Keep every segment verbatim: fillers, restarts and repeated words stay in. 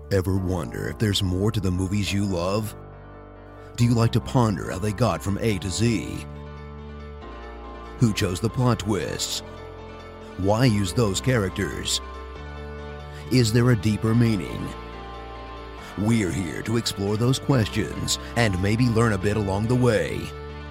Ever wonder if there's more to the movies you love? Do you like to ponder how they got from A to Z? Who chose the plot twists? Why use those characters? Is there a deeper meaning? We're here to explore those questions and maybe learn a bit along the way.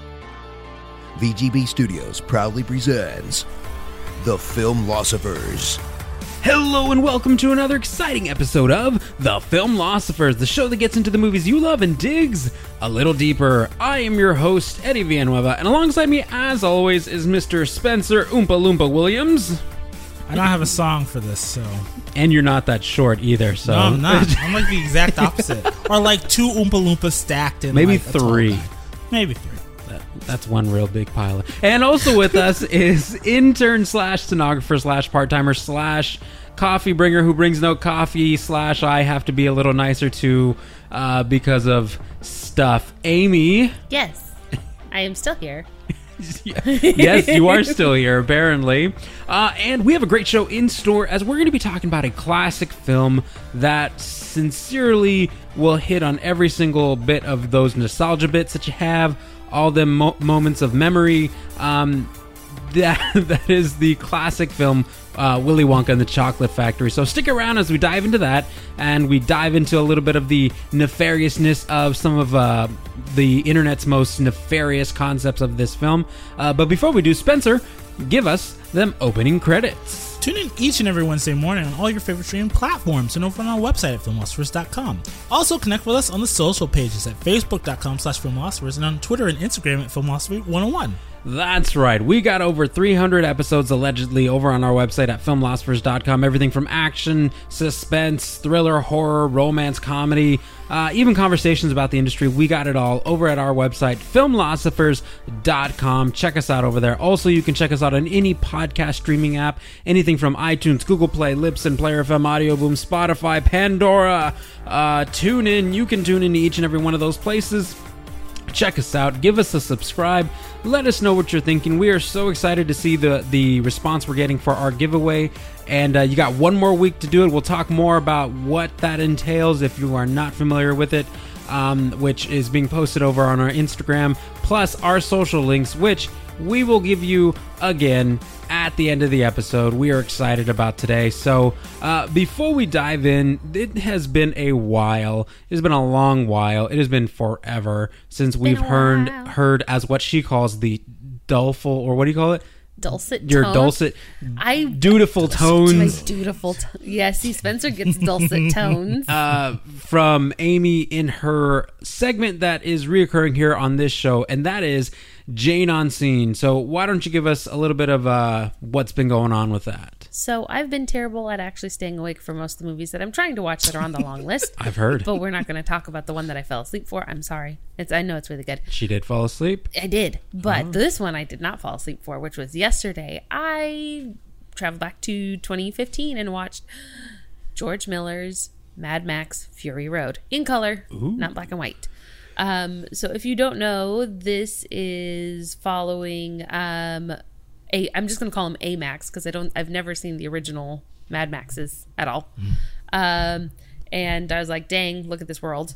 V G B Studios proudly presents The Filmlosophers. Hello and welcome to another exciting episode of The Filmlosophers, the show that gets into the movies you love and digs a little deeper. I am your host, Eddie Villanueva, and alongside me, as always, is Mister Spencer Oompa Loompa Williams. I don't have a song for this, so... And you're not that short either, so... No, I'm not. I'm like the exact opposite. Or like two Oompa Loompas stacked in Maybe like a tall three. guy. Maybe three. That, that's one real big pile. And also with us is intern slash stenographer slash part-timer slash coffee bringer who brings no coffee slash I have to be a little nicer to uh, because of stuff. Amy. Yes, I am still here. Yes, you are still here, apparently. Uh, and we have a great show in store as we're going to be talking about a classic film that sincerely will hit on every single bit of those nostalgia bits that you have, all the mo- moments of memory. Um, that that is the classic film uh, Willy Wonka and the Chocolate Factory. So stick around as we dive into that, and we dive into a little bit of the nefariousness of some of uh, the internet's most nefarious concepts of this film. Uh, but before we do, Spencer, give us them opening credits. Tune in each and every Wednesday morning on all your favorite streaming platforms and over on our website at filmlosophers dot com. Also connect with us on the social pages at facebook dot com slash filmlosophers and on Twitter and Instagram at filmlosophy one oh one. That's right. We got over three hundred episodes allegedly over on our website at filmlosophers dot com. Everything from action, suspense, thriller, horror, romance, comedy, uh, even conversations about the industry. We got it all over at our website, filmlosophers dot com. Check us out over there. Also, you can check us out on any podcast streaming app. Anything from iTunes, Google Play, Libsyn, Player F M, Audio Boom, Spotify, Pandora, uh, TuneIn. You can tune into each and every one of those places. Check us out. Give us a subscribe. Let us know what you're thinking. We are so excited to see the, the response we're getting for our giveaway. And uh, you got one more week to do it. We'll talk more about what that entails if you are not familiar with it, um, which is being posted over on our Instagram, plus our social links, which we will give you again at the end of the episode. We are excited about today. So uh, before we dive in, it has been a while. It has been a long while. It has been forever since we've heard, heard as what she calls the doleful, or what do you call it? Dulcet Your tones. dulcet, I dutiful dulcet, tones. My dutiful tones. Yeah, see, Spencer gets dulcet tones. Uh, from Amy in her segment that is reoccurring here on this show, and that is Jane on Scene. So why don't you give us a little bit of uh, what's been going on with that? So I've been terrible at actually staying awake for most of the movies that I'm trying to watch that are on the long list. I've heard. But we're not going to talk about the one that I fell asleep for. I'm sorry. It's I know it's really good. She did fall asleep? I did. But Oh. this one I did not fall asleep for, which was yesterday. I traveled back to twenty fifteen and watched George Miller's Mad Max Fury Road in color, Ooh. not black and white. Um, so if you don't know, this is following um, a. I'm just going to call him A Max because I don't. I've never seen the original Mad Maxes at all. Mm. Um, and I was like, "Dang, look at this world."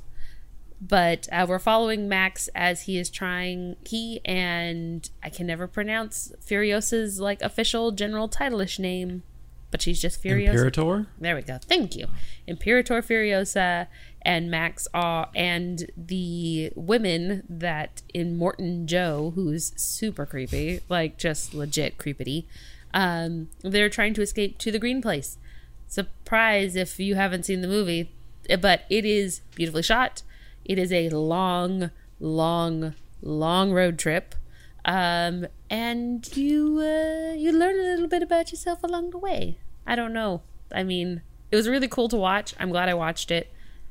But uh, we're following Max as he is trying. He and I can never pronounce Furiosa's like official general title-ish name, but she's just Furiosa. Imperator? There we go. Thank you, Imperator Furiosa. And Max uh, and the women that in Morton Joe, who's super creepy, like just legit creepity, um, they're trying to escape to the Green Place. Surprise if you haven't seen the movie, but it is beautifully shot. It is a long, long, long road trip, um, and you uh, you learn a little bit about yourself along the way. I don't know. I mean, it was really cool to watch. I'm glad I watched it.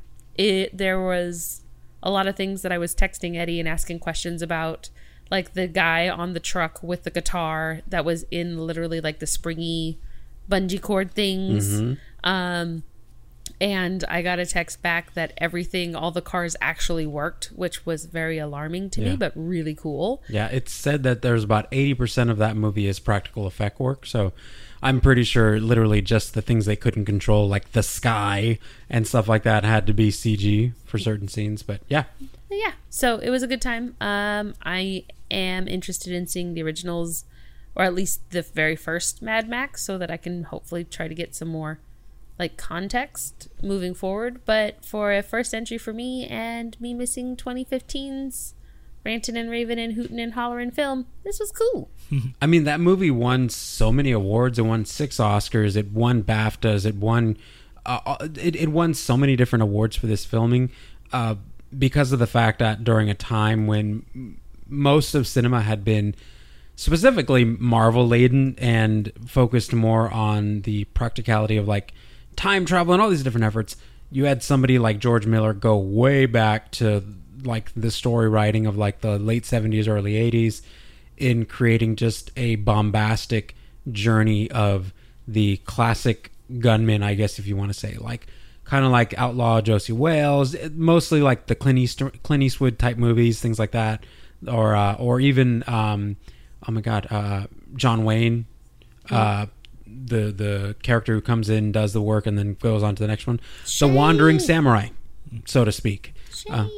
It there was a lot of things that I was texting Eddie and asking questions about, like the guy on the truck with the guitar that was in literally like the springy bungee cord things. Mm-hmm. Um, and I got a text back that everything, all the cars actually worked, which was very alarming to Yeah. me, but really cool. Yeah, it's said that there's about eighty percent of that movie is practical effect work. So I'm pretty sure literally just the things they couldn't control, like the sky and stuff like that, had to be C G for certain scenes. But yeah. Yeah, so it was a good time. Um, I am interested in seeing the originals, or at least the very first Mad Max, so that I can hopefully try to get some more like context moving forward. But for a first entry for me, and me missing twenty fifteen's ranting and raving and hooting and hollering film, this was cool. I mean, that movie won so many awards. It won six Oscars. It won BAFTAs. It won. Uh, it, it won so many different awards for this filming. Uh, because of the fact that during a time when most of cinema had been specifically Marvel laden and focused more on the practicality of like time travel and all these different efforts, you had somebody like George Miller go way back to like the story writing of like the late seventies, early eighties in creating just a bombastic journey of the classic gunman, I guess if you want to say, like kind of like Outlaw Josie Wales, mostly like the Clint, East- Clint Eastwood type movies, things like that, or uh, or even um, oh my god, uh, John Wayne, uh, the the character who comes in, does the work, and then goes on to the next one, Shane. The wandering samurai, so to speak. Shane. Uh,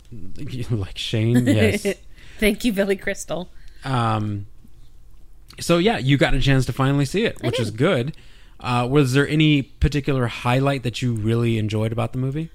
like Shane, yes. Thank you, Billy Crystal. Um. So yeah, you got a chance to finally see it, which is good. Uh, was there any particular highlight that you really enjoyed about the movie?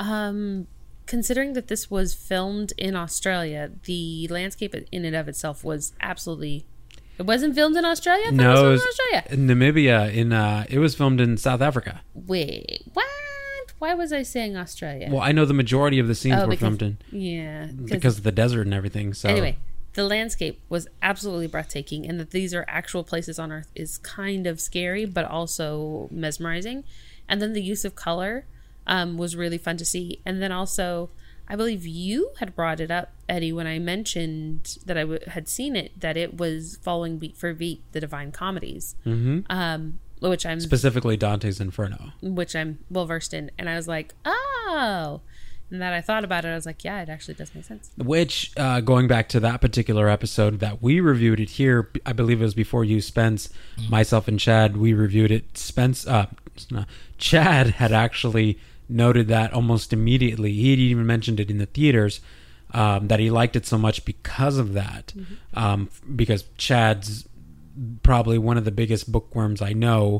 Um, considering that this was filmed in Australia, the landscape in and of itself was absolutely... It wasn't filmed in Australia? I thought No, it was filmed it was in Australia. in Namibia. In uh, it was filmed in South Africa. Wait, what? Why was I saying Australia? Well, I know the majority of the scenes Oh, were because- filmed in Yeah. because of the desert and everything. So Anyway, the landscape was absolutely breathtaking, and that these are actual places on Earth is kind of scary, but also mesmerizing. And then the use of color um, was really fun to see. And then also, I believe you had brought it up, Eddie, when I mentioned that I w- had seen it, that it was following beat for beat the Divine Comedies, mm-hmm. um, which I'm specifically Dante's Inferno. which I'm well versed in. And I was like, oh. And that I thought about it, I was like, yeah, it actually does make sense. Which, uh, going back to that particular episode that we reviewed it here, I believe it was before you, Spence, mm-hmm. myself, and Chad, we reviewed it. Spence, uh, no, Chad had actually noted that almost immediately. He had even mentioned it in the theaters, um, that he liked it so much because of that. Mm-hmm. Um, because Chad's probably one of the biggest bookworms I know,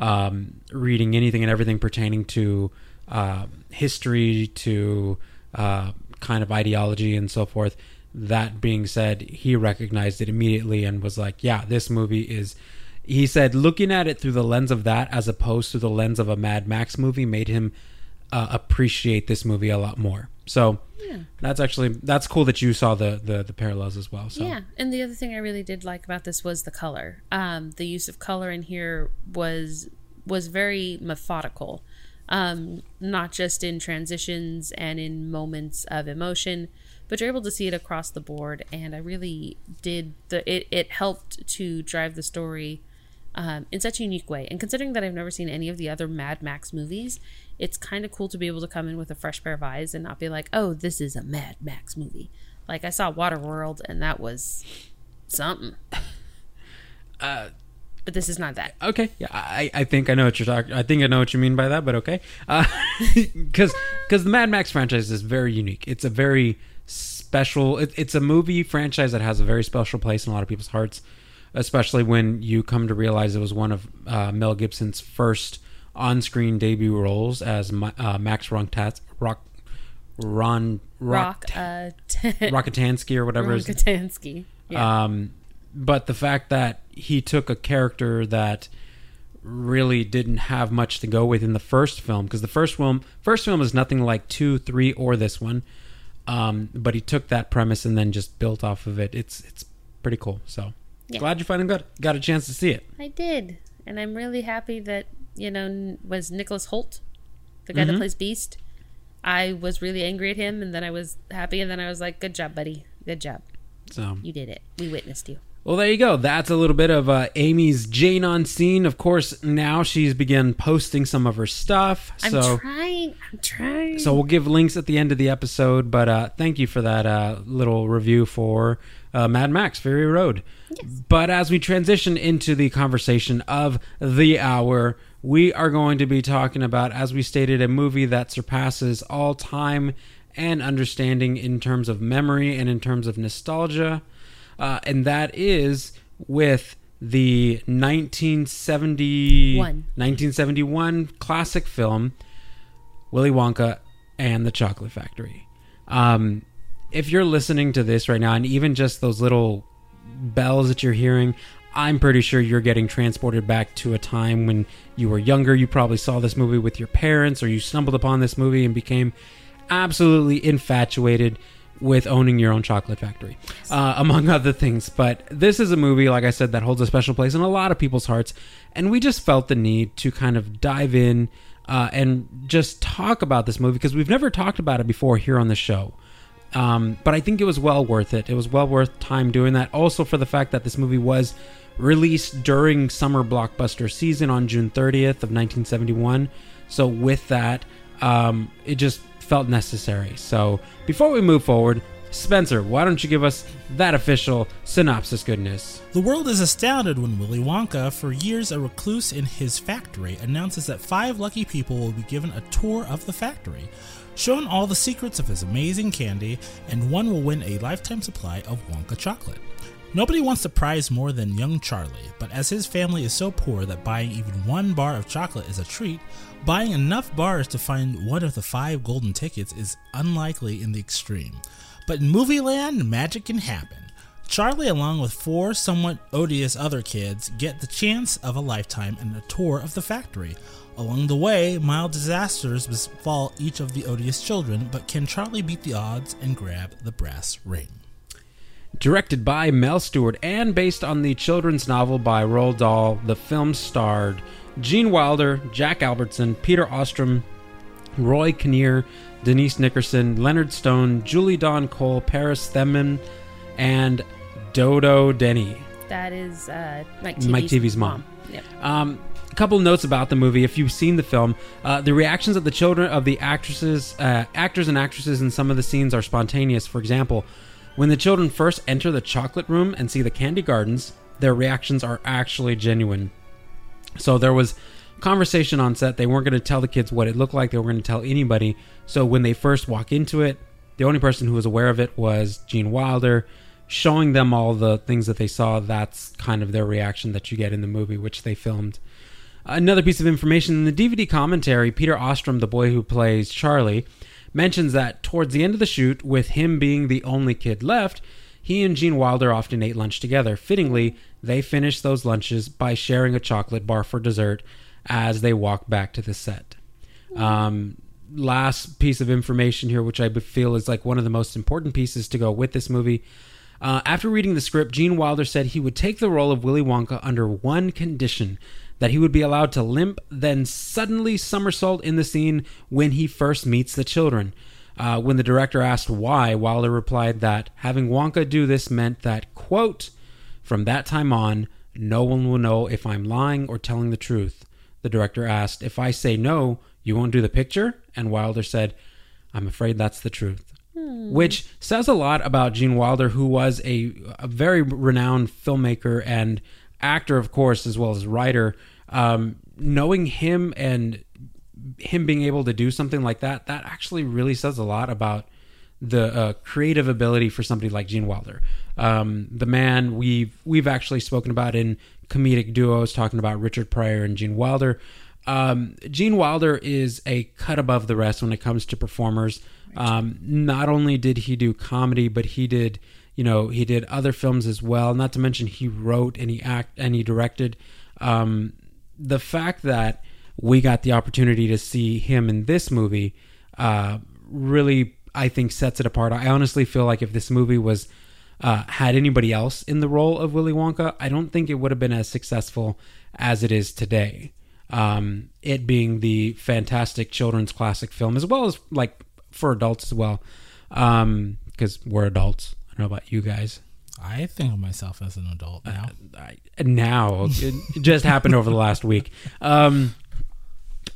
um, reading anything and everything pertaining to Uh, history to uh, kind of ideology and so forth. That being said, he recognized it immediately and was like, yeah, this movie is, he said, looking at it through the lens of that as opposed to the lens of a Mad Max movie made him uh, appreciate this movie a lot more. So yeah. that's actually, that's cool that you saw the, the, the parallels as well. So. Yeah, and the other thing I really did like about this was the color. Um, the use of color in here was was very methodical. Um, not just in transitions and in moments of emotion, but you're able to see it across the board. And I really did the it, it helped to drive the story um, in such a unique way. And considering that I've never seen any of the other Mad Max movies, it's kind of cool to be able to come in with a fresh pair of eyes and not be like, oh, this is a Mad Max movie. Like, I saw Waterworld and that was something. Uh But this is not that. Okay, yeah, I, I think I know what you're talking. I think I know what you mean by that, but okay, because uh, because the Mad Max franchise is very unique. It's a very special. It, it's a movie franchise that has a very special place in a lot of people's hearts, especially when you come to realize it was one of uh, Mel Gibson's first on-screen debut roles as uh, Max Rontat, Rock, Ron Rock, Rock uh, Rockatansky or whatever. Rockatansky. Yeah. Um, but the fact that he took a character that really didn't have much to go with in the first film, because the first film, first film is nothing like two, three, or this one. Um, but he took that premise and then just built off of it. It's it's pretty cool. So yeah. Glad you finally got got a chance to see it. I did, and I'm really happy that you know was Nicholas Hoult, the guy mm-hmm. that plays Beast. I was really angry at him, and then I was happy, and then I was like, "Good job, buddy. Good job. So you did it. We witnessed you." Well, there you go. That's a little bit of uh, Amy's Jane on Scene. Of course, now she's begun posting some of her stuff. I'm so, trying. I'm trying. So we'll give links at the end of the episode. But uh, thank you for that uh, little review for uh, Mad Max Fury Road. Yes. But as we transition into the conversation of the hour, we are going to be talking about, as we stated, a movie that surpasses all time and understanding in terms of memory and in terms of nostalgia. Uh, and that is with the nineteen seventy, nineteen seventy-one classic film, Willy Wonka and the Chocolate Factory. Um, if you're listening to this right now, and even just those little bells that you're hearing, I'm pretty sure you're getting transported back to a time when you were younger. You probably saw this movie with your parents, or you stumbled upon this movie and became absolutely infatuated with owning your own chocolate factory, uh, among other things. But this is a movie, like I said, that holds a special place in a lot of people's hearts, and we just felt the need to kind of dive in uh, and just talk about this movie, because we've never talked about it before here on the show. Um, but I think it was well worth it. It was well worth time doing that. Also for the fact that this movie was released during summer blockbuster season on June thirtieth of nineteen seventy-one. So with that, um, it just felt necessary. So before we move forward, Spencer, why don't you give us that official synopsis goodness? The world is astounded when Willy Wonka, for years a recluse in his factory, announces that five lucky people will be given a tour of the factory, shown all the secrets of his amazing candy, and one will win a lifetime supply of Wonka chocolate. Nobody wants the prize more than young Charlie, but as his family is so poor that buying even one bar of chocolate is a treat, buying enough bars to find one of the five golden tickets is unlikely in the extreme. But in movie land, magic can happen. Charlie, along with four somewhat odious other kids, get the chance of a lifetime and a tour of the factory. Along the way, mild disasters befall each of the odious children, but can Charlie beat the odds and grab the brass ring? Directed by Mel Stewart and based on the children's novel by Roald Dahl, the film starred Gene Wilder, Jack Albertson, Peter Ostrom, Roy Kinnear, Denise Nickerson, Leonard Stone, Julie Dawn Cole, Paris Theman, and Dodo Denny. That is uh, Mike T V's, Mike T V's mom. mom. Yep. Um, a couple of notes about the movie. If you've seen the film, uh, the reactions of the children of the actresses, uh, actors and actresses in some of the scenes are spontaneous. For example, when the children first enter the chocolate room and see the candy gardens, their reactions are actually genuine. So there was conversation on set. They weren't going to tell the kids what it looked like. They weren't going to tell anybody. So when they first walk into it, the only person who was aware of it was Gene Wilder, showing them all the things that they saw. That's kind of their reaction that you get in the movie, which they filmed. Another piece of information, in the D V D commentary, Peter Ostrom, the boy who plays Charlie, mentions that towards the end of the shoot, with him being the only kid left, he and Gene Wilder often ate lunch together. Fittingly, they finished those lunches by sharing a chocolate bar for dessert as they walked back to the set. Um, last piece of information here, which I feel is like one of the most important pieces to go with this movie. Uh, after reading the script, Gene Wilder said he would take the role of Willy Wonka under one condition, that he would be allowed to limp, then suddenly somersault in the scene when he first meets the children. Uh, when the director asked why, Wilder replied that having Wonka do this meant that, quote, "From that time on, no one will know if I'm lying or telling the truth." The director asked, "If I say no, you won't do the picture?" And Wilder said, "I'm afraid that's the truth." Hmm. Which says a lot about Gene Wilder, who was a, a very renowned filmmaker and actor, of course, as well as writer. Um, knowing him and him being able to do something like that, that actually really says a lot about the uh, creative ability for somebody like Gene Wilder. Um, the man we've we've actually spoken about in comedic duos, talking about Richard Pryor and Gene Wilder. Um, Gene Wilder is a cut above the rest when it comes to performers. Um, not only did he do comedy, but he did, you know, he did other films as well. Not to mention he wrote and he act and he directed. Um, the fact that we got the opportunity to see him in this movie uh, really, I think, sets it apart. I honestly feel like if this movie was uh, had anybody else in the role of Willy Wonka, I don't think it would have been as successful as it is today. Um, it being the fantastic children's classic film, as well as like for adults as well, because um, we're adults. I don't know about you guys. I think of myself as an adult now. Uh, I, now it just happened over the last week. Um,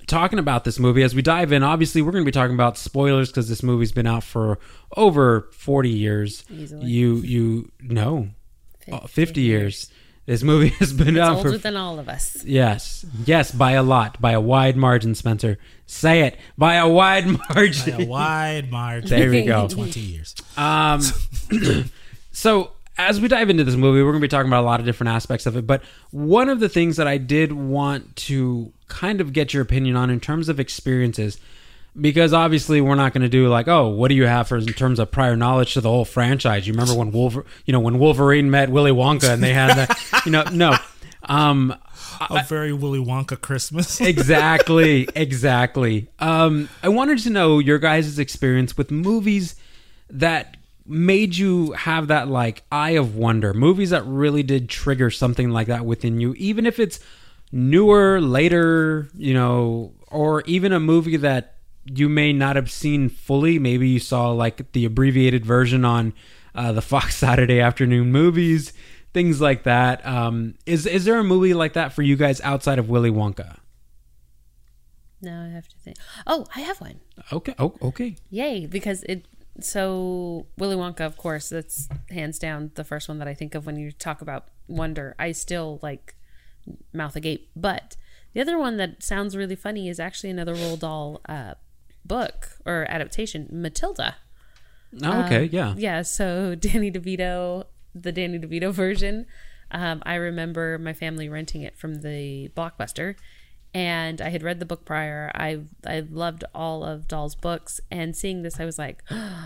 talking about this movie. As we dive in, obviously we're going to be talking about spoilers because this movie's been out for over forty years. Easily. You you no, fifty, fifty years. This movie has been It's out older for than all of us. yes, yes, by a lot, by a wide margin. Spencer, say it, by a wide margin. By a wide margin. There we go. twenty years. Um, so as we dive into this movie, we're going to be talking about a lot of different aspects of it. But one of the things that I did want to kind of get your opinion on in terms of experiences, because obviously we're not going to do like, oh, what do you have for in terms of prior knowledge to the whole franchise? You remember when Wolver- you know, when Wolverine met Willy Wonka and they had that, you know, no. Um, A very Willy Wonka Christmas. exactly, exactly. Um, I wanted to know your guys' experience with movies that made you have that like eye of wonder, movies that really did trigger something like that within you, even if it's newer, later, you know, or even a movie that you may not have seen fully. Maybe you saw like the abbreviated version on uh, the Fox Saturday afternoon movies, things like that. Um, is is there a movie like that for you guys outside of Willy Wonka? No, I have to think. Oh, I have one. Okay. Oh, okay. Yay, because it so Willy Wonka, of course, that's hands down the first one that I think of when you talk about wonder. I still like mouth agape. But the other one that sounds really funny is actually another Roald Dahl uh, book or adaptation, Matilda. Oh, okay. Um, yeah. Yeah. So Danny DeVito, the Danny DeVito version. Um, I remember my family renting it from the Blockbuster, and I had read the book prior. I I loved all of Dahl's books, and seeing this, I was like,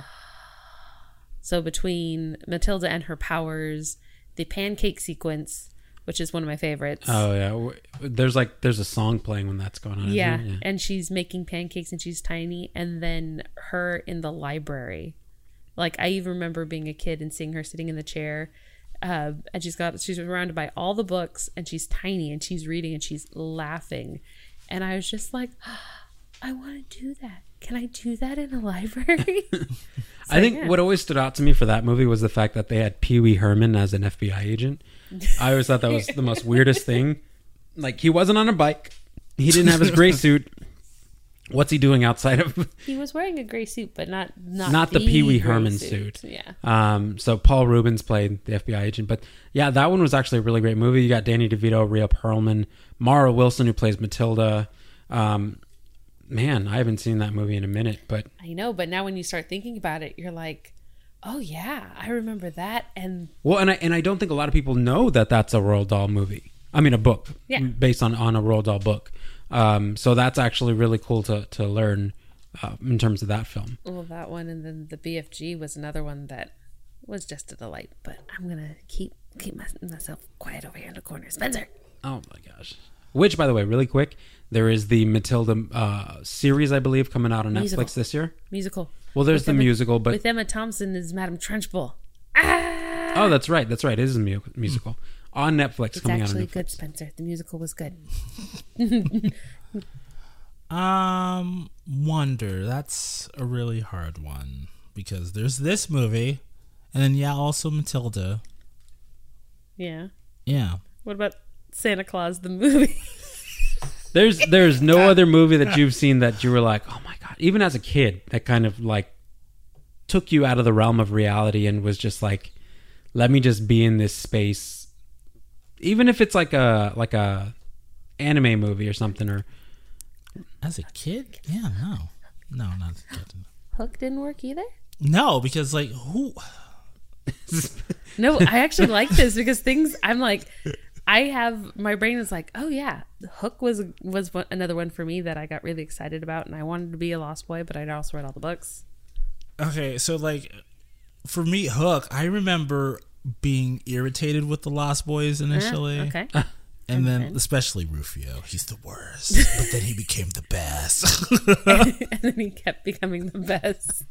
so between Matilda and her powers, the pancake sequence, which is one of my favorites. Oh yeah. There's like there's a song playing when that's going on. Yeah, isn't it? Yeah. and she's making pancakes and she's tiny, and then her in the library. Like I even remember being a kid and seeing her sitting in the chair, uh, and she's got she's surrounded by all the books, and she's tiny and she's reading and she's laughing, and I was just like, oh, I want to do that. Can I do that in a library? So, I think yeah. what always stood out to me for that movie was the fact that they had Pee Wee Herman as an F B I agent. I always thought that was the most weirdest thing. Like, he wasn't on a bike. He didn't have his gray suit. What's he doing outside of... He was wearing a gray suit, but not not, Not the the Pee Wee gray Herman suit. Yeah. Um, so Paul Rubens played the F B I agent. But yeah, that one was actually a really great movie. You got Danny DeVito, Rhea Perlman, Mara Wilson, who plays Matilda. Um, man, I haven't seen that movie in a minute, but... I know, but now when you start thinking about it, you're like, oh yeah, I remember that. And Well, and I and I don't think a lot of people know that that's a Roald Dahl movie. I mean, a book. Yeah. Based on, on a Roald Dahl book. Um, so that's actually really cool to, to learn uh, in terms of that film. well, that one, and then the B F G was another one that was just a delight. But I'm gonna keep keep my, myself quiet over here in the corner, Spencer. Oh my gosh. Which, by the way, really quick, there is the Matilda uh, series, I believe, coming out on Musical. Netflix this year. Musical. Well, there's With the Emma- musical, but... with Emma Thompson as Madame Trunchbull. Ah! Oh, that's right. That's right. It is a mu- musical. On Netflix, It's coming out on actually Netflix. good, Spencer. The musical was good. Um, Wonder. That's a really hard one because there's this movie, and then yeah, also Matilda. Yeah. Yeah. What about Santa Claus the movie? There's there's no other movie that you've seen that you were like, oh my God, even as a kid, that kind of like took you out of the realm of reality and was just like, let me just be in this space. Even if it's like a like a anime movie or something, or As a kid? Yeah, no. No, not as a kid. Hook didn't work either? No, because like who No, I actually like this because things I'm like, I have my brain is like, oh yeah, Hook was was one, another one for me that I got really excited about, and I wanted to be a Lost Boy, but I'd also read all the books. Okay, so like for me, Hook, I remember being irritated with the Lost Boys initially. Uh, okay. And then then? especially Rufio. He's the worst. But then he became the best. And then he kept becoming the best.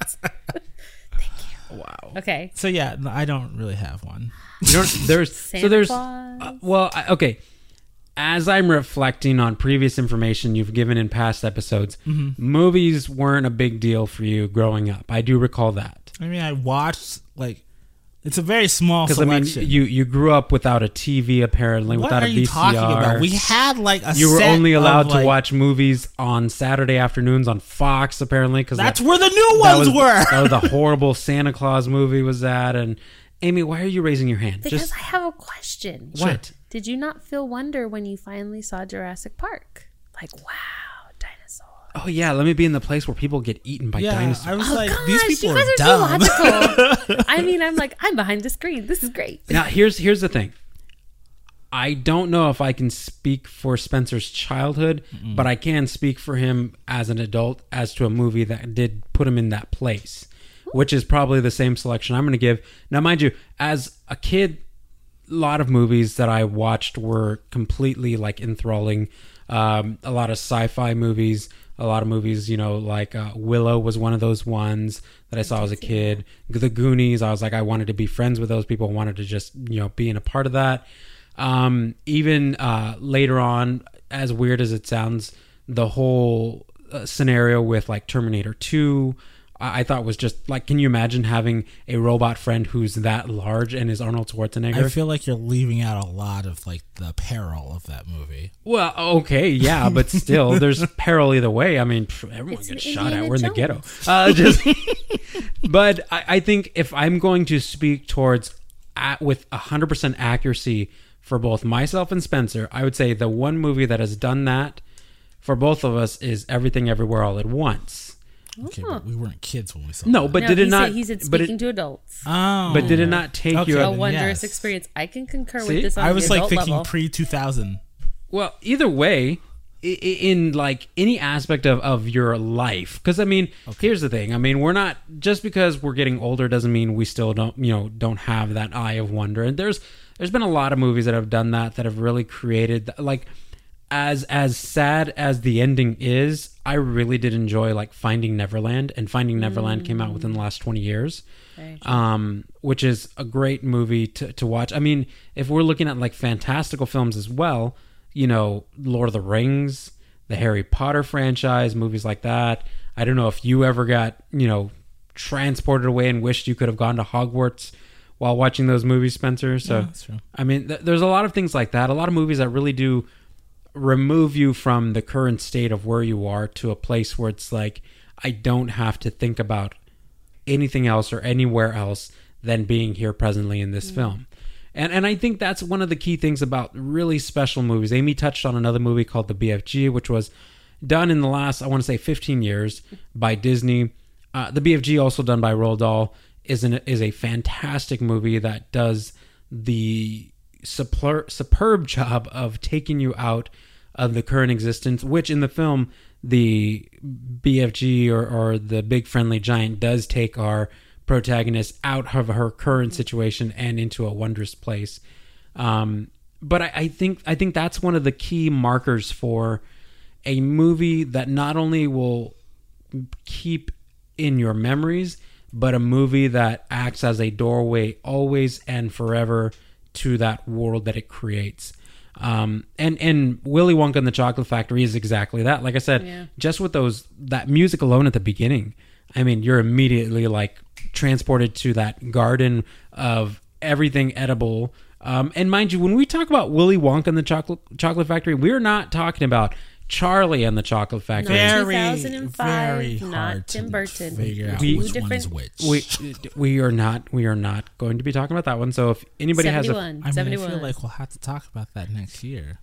wow. Okay. So yeah, no, I don't really have one. You don't, there's Santa so there's Claus. uh, well I, okay. As I'm reflecting on previous information you've given in past episodes, Mm-hmm. movies weren't a big deal for you growing up. I do recall that. I mean, I watched like It's a very small Because I mean, selection. you you grew up without a T V apparently, what without are a you V C R. talking about? We had like a You were set only allowed of, to like- watch movies on Saturday afternoons on Fox apparently. Because That's that, where the new that ones was, were. that was the horrible Santa Claus movie was that. And Amy, why are you raising your hand? Because Just I have a question. what? Did you not feel wonder when you finally saw Jurassic Park? Like, wow, dinosaur. Oh yeah, let me be in the place where people get eaten by yeah, dinosaurs. I was Oh like, gosh, these people you guys are are dumb. too logical. I mean, I'm like, I'm behind the screen. This is great. Now here's here's the thing. I don't know if I can speak for Spencer's childhood, mm-hmm. but I can speak for him as an adult as to a movie that did put him in that place, which is probably the same selection I'm going to give. Now, mind you, as a kid, a lot of movies that I watched were completely like enthralling. Um, a lot of sci-fi movies, a lot of movies, you know, like uh, Willow was one of those ones that I saw as a kid. The Goonies, I was like, I wanted to be friends with those people, wanted to just, you know, be in a part of that. Um, even uh, later on, as weird as it sounds, the whole uh, scenario with like Terminator two, I-, I thought was just like, can you imagine having a robot friend who's that large and is Arnold Schwarzenegger? I feel like you're leaving out a lot of like the peril of that movie. Well, okay, yeah, but still, there's peril either way. I mean, pff, everyone It's gets an shot at. Indiana We're in the ghetto. Jones. Uh, just, but I, I think if I'm going to speak towards at, with one hundred percent accuracy for both myself and Spencer, I would say the one movie that has done that for both of us is Everything Everywhere All at Once. Okay, but we weren't kids when we saw No, that. but No, did it he not? Said, he said but speaking it, to adults. Oh. but did it not take Okay. you? A Up, wondrous yes. experience. I can concur See? with this on I the was like adult thinking level. pre two thousand. Well, either way, i- i- in like any aspect of, of your life, because I mean, here's the thing. I mean, we're not just because we're getting older doesn't mean we still don't, you know, don't have that eye of wonder. And there's there's been a lot of movies that have done that that have really created like as as sad as the ending is. I really did enjoy like Finding Neverland, and Finding Neverland came out within the last twenty years. Um, which is a great movie to, to watch. I mean, if we're looking at like fantastical films as well, you know, Lord of the Rings, the Harry Potter franchise, movies like that. I don't know if you ever got, you know, transported away and wished you could have gone to Hogwarts while watching those movies, Spencer. So, Yeah, that's true. I mean, th- there's a lot of things like that. A lot of movies that really do remove you from the current state of where you are to a place where it's like, I don't have to think about anything else or anywhere else than being here presently in this mm. film. And and I think that's one of the key things about really special movies. Amy touched on another movie called The B F G, which was done in the last, I want to say, fifteen years by Disney. Uh, the B F G, also done by Roald Dahl, is, an, is a fantastic movie that does the superb, superb job of taking you out of the current existence, which in the film, the B F G or, or the Big Friendly Giant does take our protagonist out of her current situation and into a wondrous place. Um, but I, I think I think that's one of the key markers for a movie that not only will keep in your memories, but a movie that acts as a doorway always and forever to that world that it creates. Um, and, and Willy Wonka and the Chocolate Factory is exactly that. Like I said, Yeah. just with those, that music alone at the beginning, I mean, you're immediately like transported to that garden of everything edible. Um, and mind you, when we talk about Willy Wonka and the Chocolate, Chocolate Factory, we're not talking about Charlie and the Chocolate Factory. Very, two thousand five, very not hard Tim to Burton. figure out We- which Two one is different- which. We we are not we are not going to be talking about that one. So if anybody has a seventy-one. I mean, I seventy-one. feel like we'll have to talk about that next year.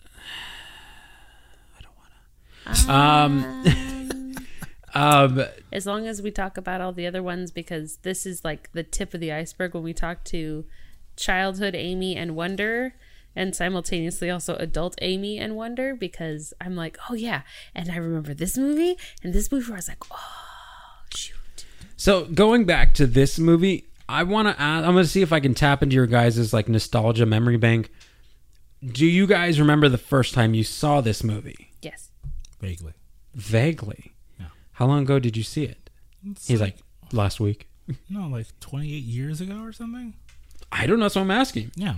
um um As long as we talk about all the other ones, because this is like the tip of the iceberg when we talk to childhood Amy and Wonder, and simultaneously also adult Amy and Wonder, because I'm like, oh yeah, and I remember this movie and this movie where I was like, oh shoot. So going back to this movie, I want to ask, I'm going to see if I can tap into your guys' like nostalgia memory bank. Do you guys remember the first time you saw this movie? Yes. Vaguely. Vaguely. Yeah. How long ago did you see it? It's He's like, last week. no, like twenty-eight years ago or something. I don't know, so I'm asking. Yeah.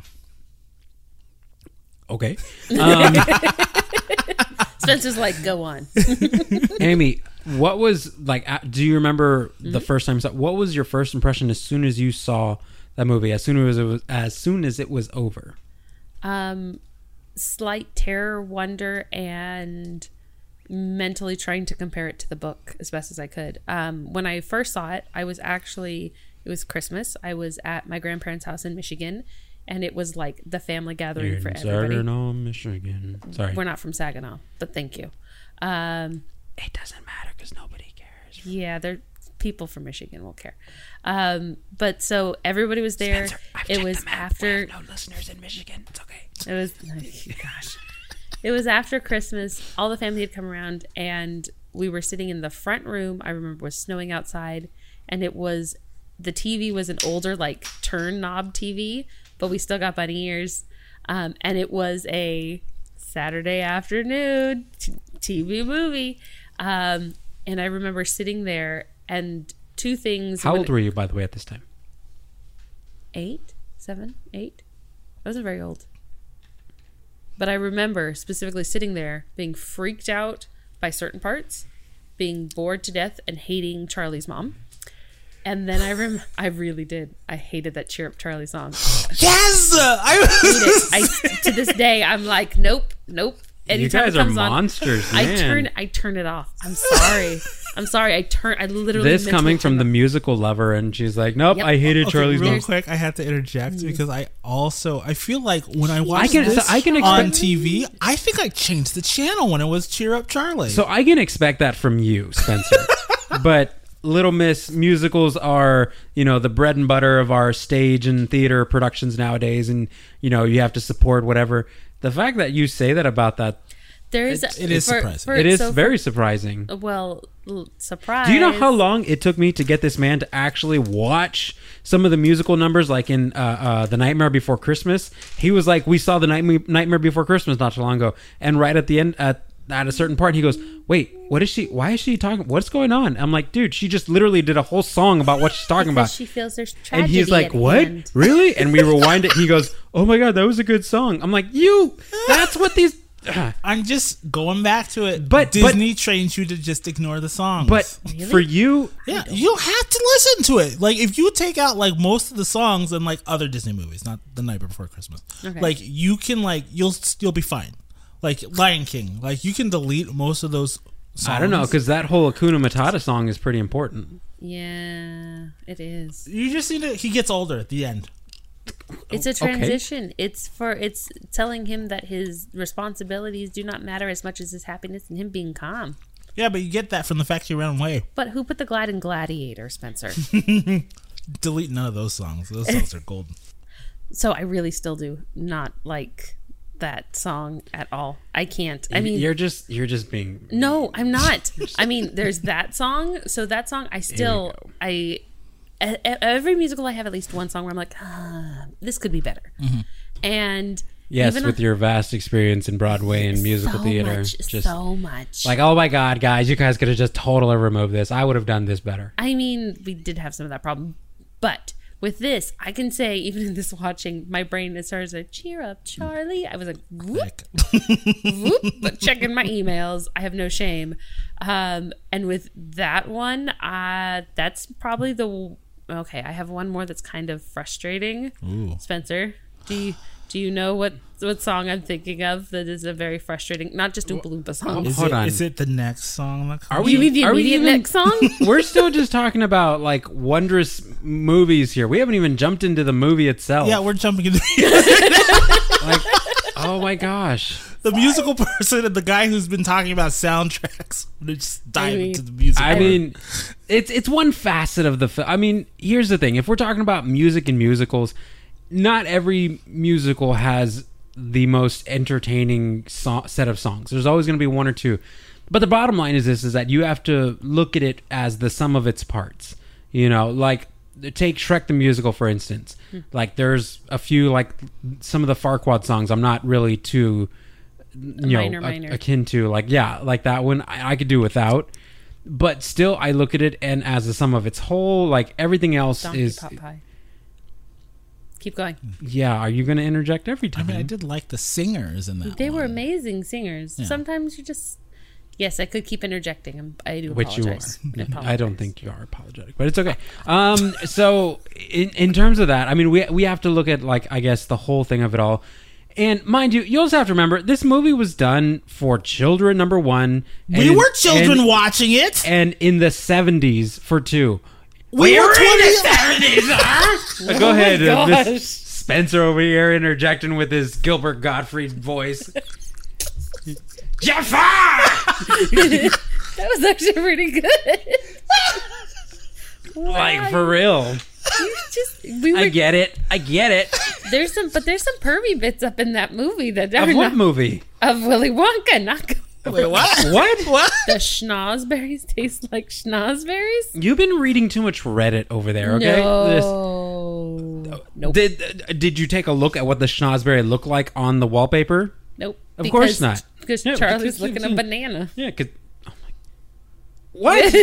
Okay. Um, Spencer's like, go on. Amy, what was like, a- do you remember the first time you saw, what was your first impression as soon as you saw that movie as soon as it was as soon as it was over? Um, slight terror, wonder, and mentally trying to compare it to the book as best as I could. Um, when I first saw it, I was actually it was Christmas. I was at my grandparents' house in Michigan, and it was like the family gathering In for everybody. Saginaw, Michigan. Sorry, We're not from Saginaw, but thank you. Um, it doesn't matter because nobody cares. yeah, they're people from Michigan will care. Um, but so everybody was there. Spencer, I've it checked was the map. after. We have no listeners in Michigan. It's okay. It was gosh. It was after Christmas. All the family had come around, and we were sitting in the front room. I remember it was snowing outside, and it was the T V was an older like turn knob T V, but we still got bunny ears. Um, and it was a Saturday afternoon t- TV movie. Um, and I remember sitting there, and two things. How when- old were you, by the way, at this time? Eight, seven, eight. I wasn't very old. But I remember specifically sitting there being freaked out by certain parts, being bored to death, and hating Charlie's mom. And then I rem- I really did. I hated that Cheer Up Charlie song. Yes! I was I, to this day, I'm like, nope, nope. Anytime you guys it are comes on, monsters, I man. turn I turn it off. I'm sorry. I'm sorry. I turn. I literally. This mentally coming from turned the it off. musical lover, and she's like, "Nope, Yep. I hated Okay, Charlie's real mom." quick, I have to interject because I also I feel like when I watched I can- this so I can on expect- T V, I think I changed the channel when it was Cheer Up Charlie. So I can expect that from you, Spencer. But Little Miss musicals are, you know, the bread and butter of our stage and theater productions nowadays, and you know, you have to support whatever. The fact that you say that about that, There's it is for- surprising. for- it is so for- very surprising. well. l- Surprise. Do you know how long it took me to get this man to actually watch some of the musical numbers, like in uh, uh, The Nightmare Before Christmas? He was like, we saw The Night- Nightmare Before Christmas not too long ago, and right at the end, at, at a certain part, he goes, wait, what is she, why is she talking, what's going on? I'm like, dude, she just literally did a whole song about what she's talking Because about. she feels there's And tragedy. he's like, at what? hand. Really? And we rewind it, he goes, oh my god, that was a good song. I'm like, you, that's what these... I'm just going back to it. But- Disney trains you to just ignore the songs. But for you, yeah, you don't have to listen to it. Like if you take out like most of the songs in like other Disney movies, not The Night Before Christmas, Okay. like you can like you'll you'll be fine. Like Lion King, like you can delete most of those songs. I don't know, because that whole Hakuna Matata song is pretty important. Yeah, it is. You just need to. He gets older at the end. It's a Okay. transition. It's for it's telling him that his responsibilities do not matter as much as his happiness and him being calm. Yeah, but you get that from the Factory Round Way. But who put the glad in Gladiator, Spencer? Delete none of those songs. Those songs are golden. So I really still do not like that song at all. I can't. I mean, you're just you're just being no, I'm not. I mean, there's that song. So that song, I still, go. I, e- e- every musical I have at least one song where I'm like, ah, this could be better. And yes, even with on- your vast experience in Broadway and musical so theater, much, just so much. like, oh my god, guys, you guys could have just totally removed this. I would have done this better. I mean, we did have some of that problem, but with this, I can say, even in this watching, my brain as far as like, cheer up, Charlie. I was like, whoop, Like, whoop, but checking my emails. I have no shame. Um, and with that one, uh, that's probably the okay. I have one more that's kind of frustrating. ooh. Spencer, do you do you know what what song I'm thinking of that is a very frustrating, not just Oompa Loompa song? Is Hold it, on. is it the next song that comes? Are we- you mean the are we immediate even- next song? We're still just talking about like wondrous movies here. We haven't even jumped into the movie itself. Yeah, we're jumping into like, oh my gosh. the musical person and the guy who's been talking about soundtracks. They just dive I mean- into the music. I mean, it's it's one facet of the film. I mean, here's the thing: if we're talking about music and musicals, not every musical has the most entertaining so- set of songs. There's always going to be one or two. But the bottom line is this: is that you have to look at it as the sum of its parts. You know, like take Shrek the musical for instance. Like, there's a few, like some of the Farquaad songs. I'm not really too, you know, Minor, a- minor. akin to, like, yeah, like that one. I, I could do without. But still, I look at it and as the sum of its whole. Like everything else Donkey is, Pot Pie. Keep going. yeah. Are you going to interject every I time? mean, I did like the singers in that. They were one. amazing singers. Yeah. Sometimes you just Yes, I could keep interjecting. I'm- I do Which you are. apologize. I, I don't apologize. think you are apologetic, but it's okay. Um, so in, in terms of that, I mean, we we have to look at, like, I guess the whole thing of it all. And mind you, you also have to remember, this movie was done for children, number one. We and- were children and, watching it. and in the seventies for two. We were in twenty. the seventies, huh? Go ahead, uh, gosh. Miss Spencer over here interjecting with his Gilbert Gottfried voice. Jafar! That was actually pretty good. Like, for real. You just we were I get it. I get it. there's some but there's some pervy bits up in that movie that are Of what not, movie? of Willy Wonka, not Wait, what? What? What? the schnozberries taste like schnozberries. You've been reading too much Reddit over there, okay? No. Nope. This- did did you take a look at what the schnozberry looked like on the wallpaper? Nope. Of course Because- not. Because No, Charlie's because- looking a banana. Yeah, cause oh my, what?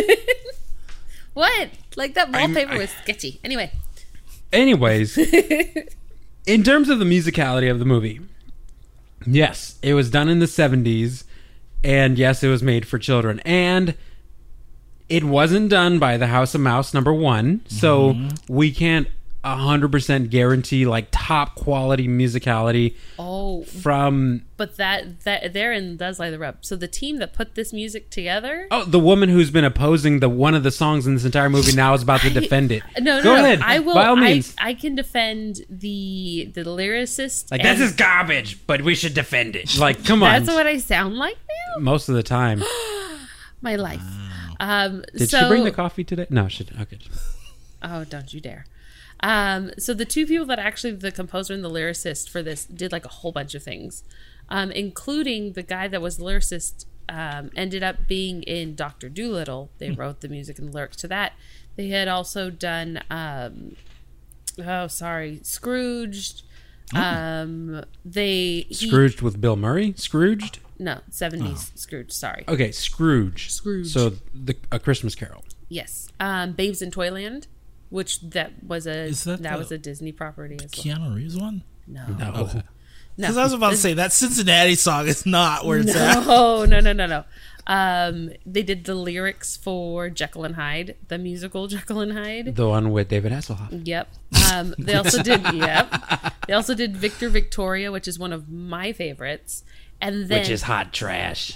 What? Like that I'm- wallpaper I- was sketchy. Anyway. Anyways, in terms of the musicality of the movie, yes, it was done in the seventies, and yes, it was made for children, and it wasn't done by the House of Mouse number one, so we can't one hundred percent guarantee like top quality musicality Oh, from but that that therein does lie the rub. So the team that put this music together. oh the woman who's been opposing the one of the songs in this entire movie now is about to defend it. No, no, Go no. ahead, I will. by all I, means. I can defend the the lyricist. Like, and this is garbage, but we should defend it. Like, come on. That's what I sound like now. Most of the time. My life. Um, Did so, she bring the coffee today? No, she didn't. Okay. Oh, don't you dare. Um, so the two people that actually, the composer and the lyricist for this, did like a whole bunch of things, um, including the guy that was the lyricist, um, ended up being in Doctor Dolittle. They wrote the music and the lyrics to that. They had also done, um, oh, sorry, Scrooged. Um, they he, Scrooged with Bill Murray? Scrooged? no seventies Scrooge. Sorry, Okay, Scrooge. Scrooge. So, the, A Christmas Carol. yes. Um, Babes in Toyland, which that was a Is that that, the- was a Disney property as well. Keanu Reeves one? No, No. Okay. no. Because I was about to say that Cincinnati song is not where it's at. No, no, no, no, no. Um, they did the lyrics for Jekyll and Hyde, the musical Jekyll and Hyde. The one with David Hasselhoff. Yep. Um, they also did. Yep. They also did Victor Victoria, which is one of my favorites. And then Which is hot trash.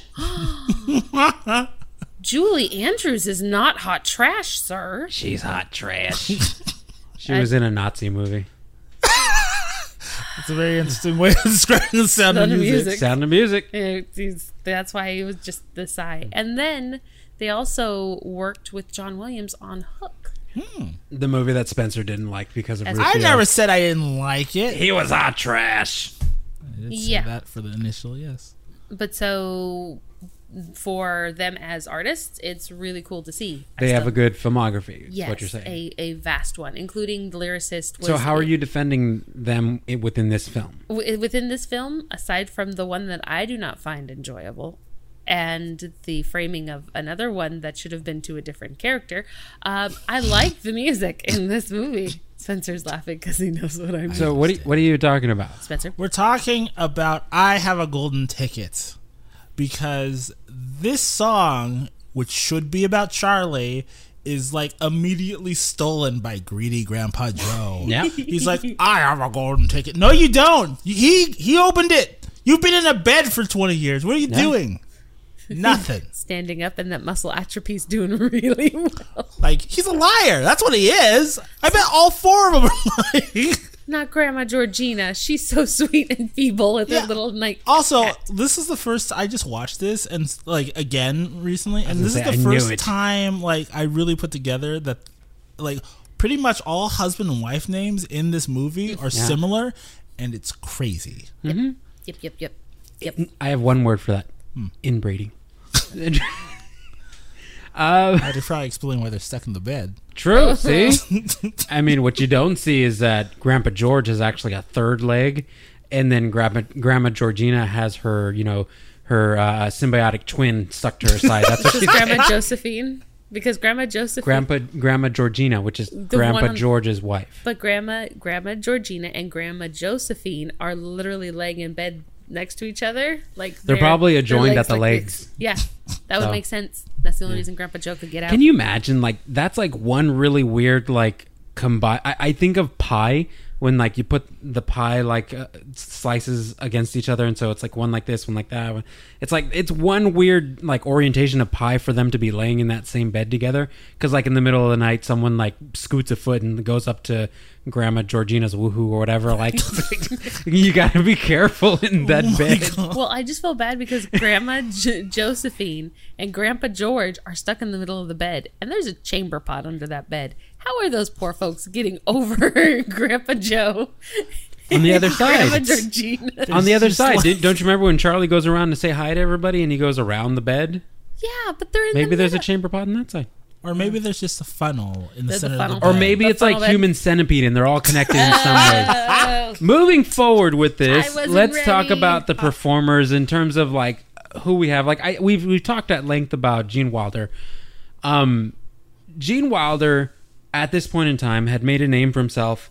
Julie Andrews is not hot trash, sir. She's hot trash. She was in a Nazi movie. It's a very interesting way of describing the sound of Sound of music. music. Sound of Music. It- it's- that's why it was just the sigh. And then they also worked with John Williams on Hook. The movie that Spencer didn't like because of As- Rufio. I never said I didn't like it. He was hot trash. I did say Yeah. that for the initial, yes. But so for them as artists, it's really cool to see. They As have the- a good filmography, is yes, what you're saying. a, a vast one, including the lyricist. Was So how are you defending them i- within this film? w- within this film? Aside from the one that I do not find enjoyable, and the framing of another one that should have been to a different character, um, I like the music in this movie. Spencer's laughing because he knows what I mean. So what are, what are you talking about? Spencer, We're talking about I Have a Golden Ticket. Because this song, which should be about Charlie, is like immediately stolen by greedy Grandpa Joe. Yeah. He's like, I have a golden ticket. No, you don't. He he opened it. You've been in a bed for twenty years. What are you Yeah. doing? Nothing. standing up and that muscle atrophy's doing really well. Like, he's a liar. That's what he is. I bet all four of them are lying. Not Grandma Georgina. She's so sweet and feeble with Yeah. her little night. Also, cat. this is the first I just watched this and like again recently, and was this gonna is say, the I knew first it. time like I really put together that like pretty much all husband and wife names in this movie are similar, and it's crazy. Yep, yep, yep, yep. I have one word for that. Inbreeding. uh, I should probably explain why they're stuck in the bed. true, see? I mean, what you don't see is that Grandpa George has actually a third leg, and then Grandma, Grandma Georgina has her, you know, her uh, symbiotic twin stuck to her side. That's what Is she's Grandma Josephine? Because Grandma Josephine, Grandpa Grandma Georgina, which is Grandpa one on- George's wife. but Grandma Grandma Georgina and Grandma Josephine are literally laying in bed next to each other. Like They're their- probably their adjoined at the like legs. this. Yeah, that would So- make sense. That's the only reason Grandpa Joe could get out. Can you imagine? Like that's like one really weird like combine. I, I think of pie when like you put the pie like uh, slices against each other, and so it's like one like this, one like that. It's like it's one weird like orientation of pie for them to be laying in that same bed together. Because like in the middle of the night, someone like scoots a foot and goes up to Grandma Georgina's woohoo or whatever. Like you got to be careful in that Oh my bed. God. Well, I just feel bad because Grandma J- Josephine and Grandpa George are stuck in the middle of the bed, and there's a chamber pot under that bed. How are those poor folks getting over Grandpa Joe? On the other Grandma side, Georgina. on the other just side, like- did, don't you remember when Charlie goes around to say hi to everybody and he goes around the bed? Yeah, but they're in Maybe the there's a middle. chamber pot on that side. Or maybe there's just a funnel in the There's a center of funnel. the Or bed. maybe The it's like funnel bed. human centipede and they're all connected in some way. Oh, Moving forward with I this, wasn't let's talk ready. about the performers in terms of like who we have. Like I, we've we've talked at length about Gene Wilder. Um, Gene Wilder, at this point in time, had made a name for himself.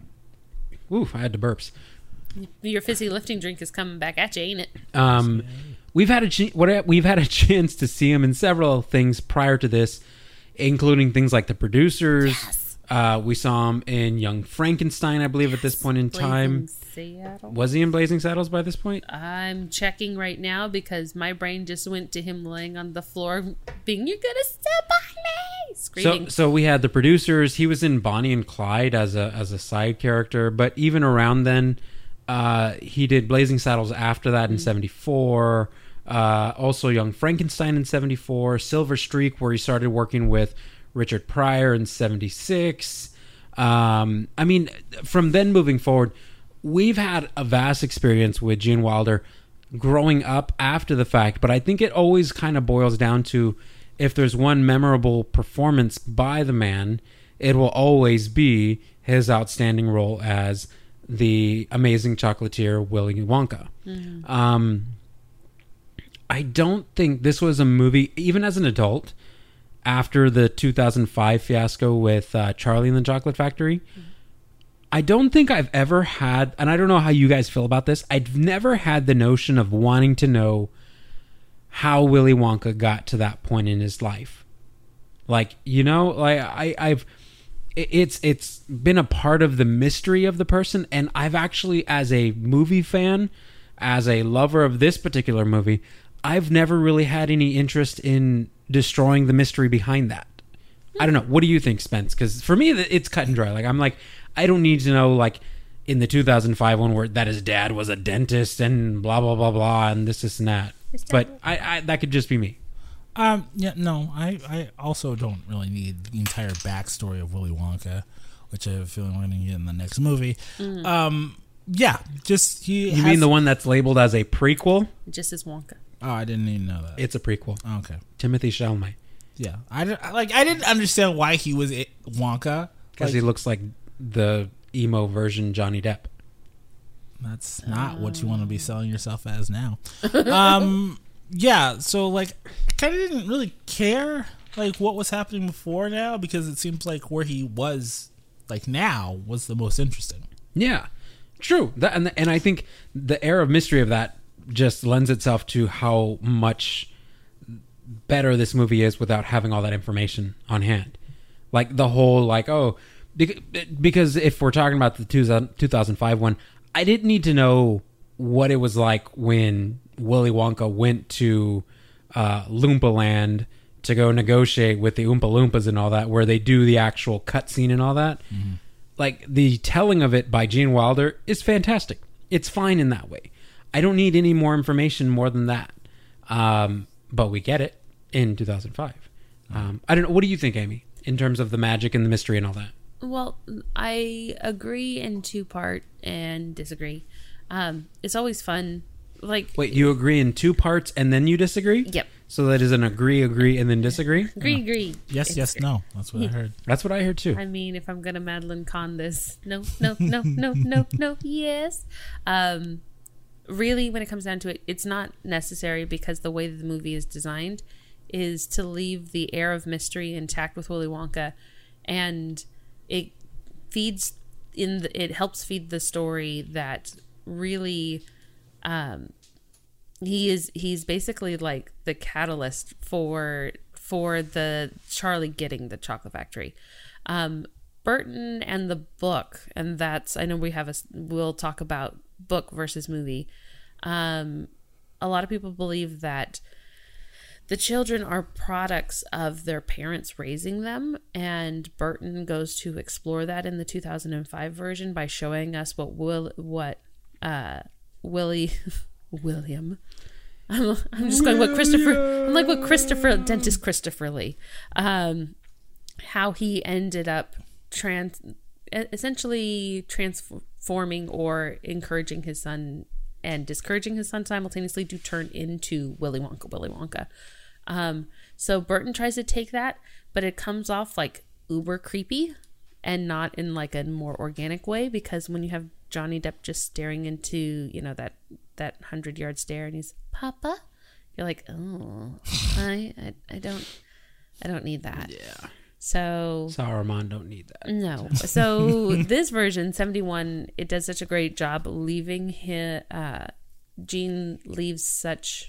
Ooh, I had to burps. your fizzy lifting drink is coming back at you, ain't it? Um, we've had a ch- what we've had a chance to see him in several things prior to this, including things like The Producers. Yes. Uh, we saw him in Young Frankenstein, I believe, at this point in time. Blazing Seattle. Was he in Blazing Saddles by this point? I'm checking right now because my brain just went to him laying on the floor, being "You're gonna step on me!" screaming. So, so we had The Producers. He was in Bonnie and Clyde as a as a side character, but even around then, uh, he did Blazing Saddles after that in seventy-four. Uh, also, Young Frankenstein in seventy-four. Silver Streak, where he started working with Richard Pryor in seventy-six. Um, I mean, from then moving forward, we've had a vast experience with Gene Wilder growing up after the fact, but I think it always kind of boils down to if there's one memorable performance by the man, it will always be his outstanding role as the amazing chocolatier Willy Wonka. Mm-hmm. Um, I don't think this was a movie, even as an adult, after the two thousand five fiasco with uh, Charlie and the Chocolate Factory. I don't think I've ever had, and I don't know how you guys feel about this, I've never had the notion of wanting to know how Willy Wonka got to that point in his life. Like, you know, like I, I've, it- it's it's been a part of the mystery of the person, and I've actually, as a movie fan, as a lover of this particular movie, I've never really had any interest in destroying the mystery behind that. I don't know. What do you think, Spence? Because for me, it's cut and dry. Like, I'm like, I don't need to know, like, in the two thousand five one where that his dad was a dentist and blah, blah, blah, blah, and this, this, and that. But I, I that could just be me. Um, yeah, no, I, I also don't really need the entire backstory of Willy Wonka, which I have a feeling we're going to get in the next movie. Um, yeah, just he. You has, mean the one that's labeled as a prequel? Just as Wonka. Oh, I didn't even know that. It's a prequel. Okay, Timothy Chalamet. yeah, I didn't- like. I didn't understand why he was it, Wonka. Because Like, he looks like the emo version Johnny Depp. That's not what you want to be selling yourself as now. um, yeah, so like, I kind of didn't really care like what was happening before now because it seems like where he was like now was the most interesting. Yeah, true. That and and I think the air of mystery of that just lends itself to how much better this movie is without having all that information on hand. Like the whole like oh bec- because if we're talking about the two thousand five one, I didn't need to know what it was like when Willy Wonka went to uh, Loompa Land to go negotiate with the Oompa Loompas and all that, where they do the actual cutscene and all that. Mm-hmm. Like the telling of it by Gene Wilder is fantastic. It's fine in that way. I don't need any more information more than that. Um, but we get it in two thousand five. Um, I don't know. What do you think, Amy, in terms of the magic and the mystery and all that? Well, I agree in two part and disagree. Um, it's always fun. Like, Wait, you agree in two parts and then you disagree? Yep. So that is an agree, agree, and then disagree? agree, agree. Yes, It's- yes, no. That's what I heard. That's what I heard too. I mean, if I'm gonna Madeline Kahn this, no, no, no, no, no, no, yes. Um, really, when it comes down to it, it's not necessary because the way that the movie is designed is to leave the air of mystery intact with Willy Wonka, and it feeds in. The, it helps feed the story that really um, he is he's basically like the catalyst for for the Charlie getting the chocolate factory. Um, Burton and the book, and that's I know we have a we'll talk about book versus movie. Um, a lot of people believe that the children are products of their parents raising them, and Burton goes to explore that in the two thousand five version by showing us what will what uh, Willie William. I'm, I'm just going what Christopher. I'm like what Christopher dentist Christopher Lee. Um, how he ended up trans, essentially transforming or encouraging his son and discouraging his son simultaneously to turn into Willy Wonka, Willy Wonka. Um, so Burton tries to take that, but it comes off like uber creepy and not in like a more organic way, because when you have Johnny Depp just staring into, you know, that, that hundred yard stare and he's Papa, you're like, oh, I, I, I don't, I don't need that. Yeah. So Saruman don't need that. No. So this version, seventy-one, it does such a great job leaving him. Uh, Gene leaves such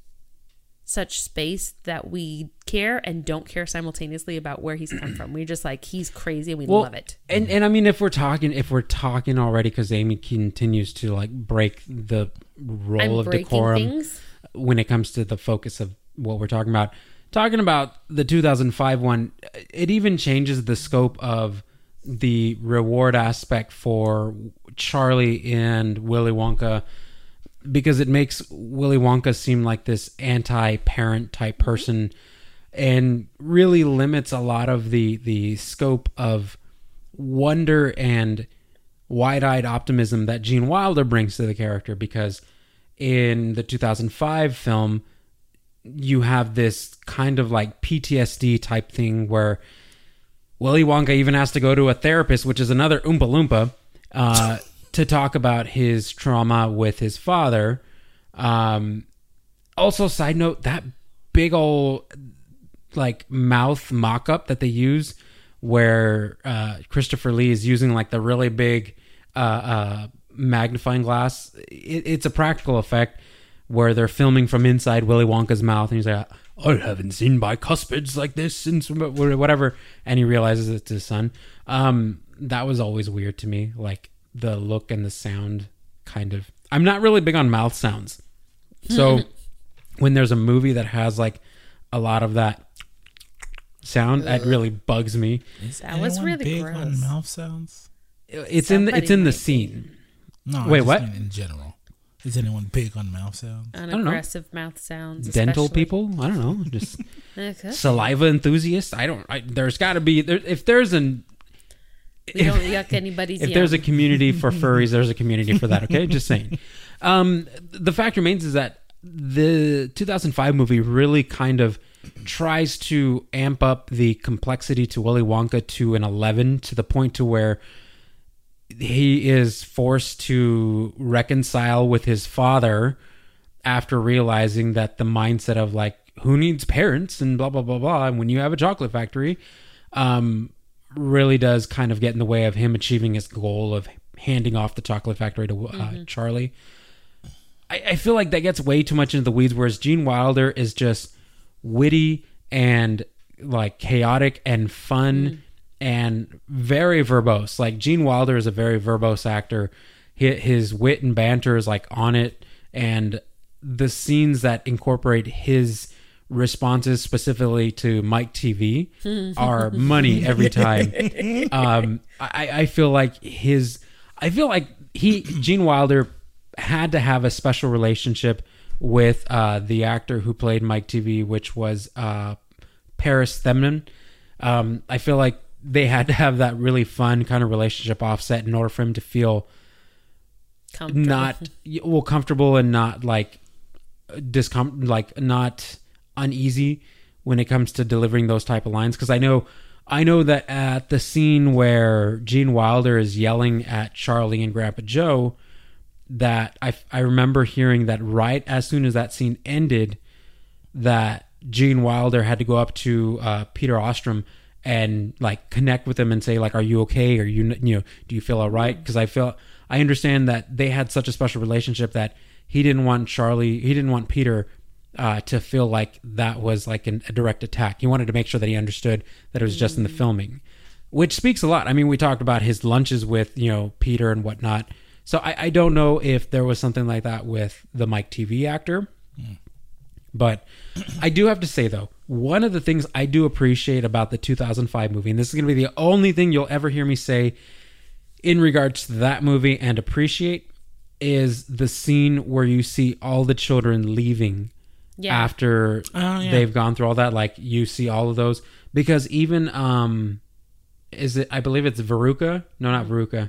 such space that we care and don't care simultaneously about where he's come from. We're just like, he's crazy and we well, love it. And and I mean, if we're talking, if we're talking already, because Amy continues to like break the role I'm of breaking decorum things. when it comes to the focus of what we're talking about. Talking about the two thousand five one, it even changes the scope of the reward aspect for Charlie and Willy Wonka, because it makes Willy Wonka seem like this anti-parent type person and really limits a lot of the, the scope of wonder and wide-eyed optimism that Gene Wilder brings to the character, because in the two thousand five film, you have this kind of like P T S D type thing where Willy Wonka even has to go to a therapist, which is another Oompa Loompa, uh, to talk about his trauma with his father. Um, also, side note, that big old like mouth mock-up that they use where uh, Christopher Lee is using like the really big uh, uh, magnifying glass. It, it's a practical effect where they're filming from inside Willy Wonka's mouth, and he's like, I haven't seen bicuspids like this since whatever, and he realizes it's his son. Um, that was always weird to me, like the look and the sound kind of. I'm not really big on mouth sounds, so when there's a movie that has like a lot of that sound, that really bugs me. Is That was anyone really big gross. on mouth sounds? It's in the, it's in the Somebody scene. No, Wait, I just what? mean in general. Is anyone big on mouth sounds? don't know. Unaggressive mouth sounds. Dental especially. people? I don't know. Just Okay. saliva enthusiasts? I don't. I, there's got to be there, if there's an We don't yuck anybody's if yum. there's a community for furries, there's a community for that. Okay, just saying. Um, the fact remains is that the two thousand five movie really kind of tries to amp up the complexity to Willy Wonka to an eleven, to the point to where he is forced to reconcile with his father after realizing that the mindset of like, who needs parents and blah, blah, blah, blah. And when you have a chocolate factory, um, really does kind of get in the way of him achieving his goal of handing off the chocolate factory to uh, Mm-hmm. Charlie. I, I feel like that gets way too much into the weeds, whereas Gene Wilder is just witty and like chaotic and fun Mm. and very verbose. Like Gene Wilder is a very verbose actor. His, his wit and banter is like on it, and the scenes that incorporate his responses specifically to Mike T V are money every time. Um, I, I feel like his, I feel like he, Gene Wilder, had to have a special relationship with uh, the actor who played Mike T V, which was uh, Paris Themmen. Um, I feel like they had to have that really fun kind of relationship offset in order for him to feel Comfortable. not well comfortable and not like discom like not uneasy when it comes to delivering those type of lines. Because I know, I know that at the scene where Gene Wilder is yelling at Charlie and Grandpa Joe, that I I remember hearing that right as soon as that scene ended, that Gene Wilder had to go up to uh, Peter Ostrom and like connect with him and say like, are you okay? Are you, you know, do you feel all right? Because I feel, I understand that they had such a special relationship that he didn't want Charlie, he didn't want Peter uh, to feel like that was like an, a direct attack. He wanted to make sure that he understood that it was just in the filming, which speaks a lot. I mean, we talked about his lunches with, you know, Peter and whatnot. So I, I don't know if there was something like that with the Mike T V actor. Mm. But I do have to say, though, one of the things I do appreciate about the two thousand five movie, and this is going to be the only thing you'll ever hear me say in regards to that movie and appreciate, is the scene where you see all the children leaving yeah. after oh, yeah. they've gone through all that. Like, you see all of those. Because even, um, is it, I believe it's Veruca? No, not Veruca.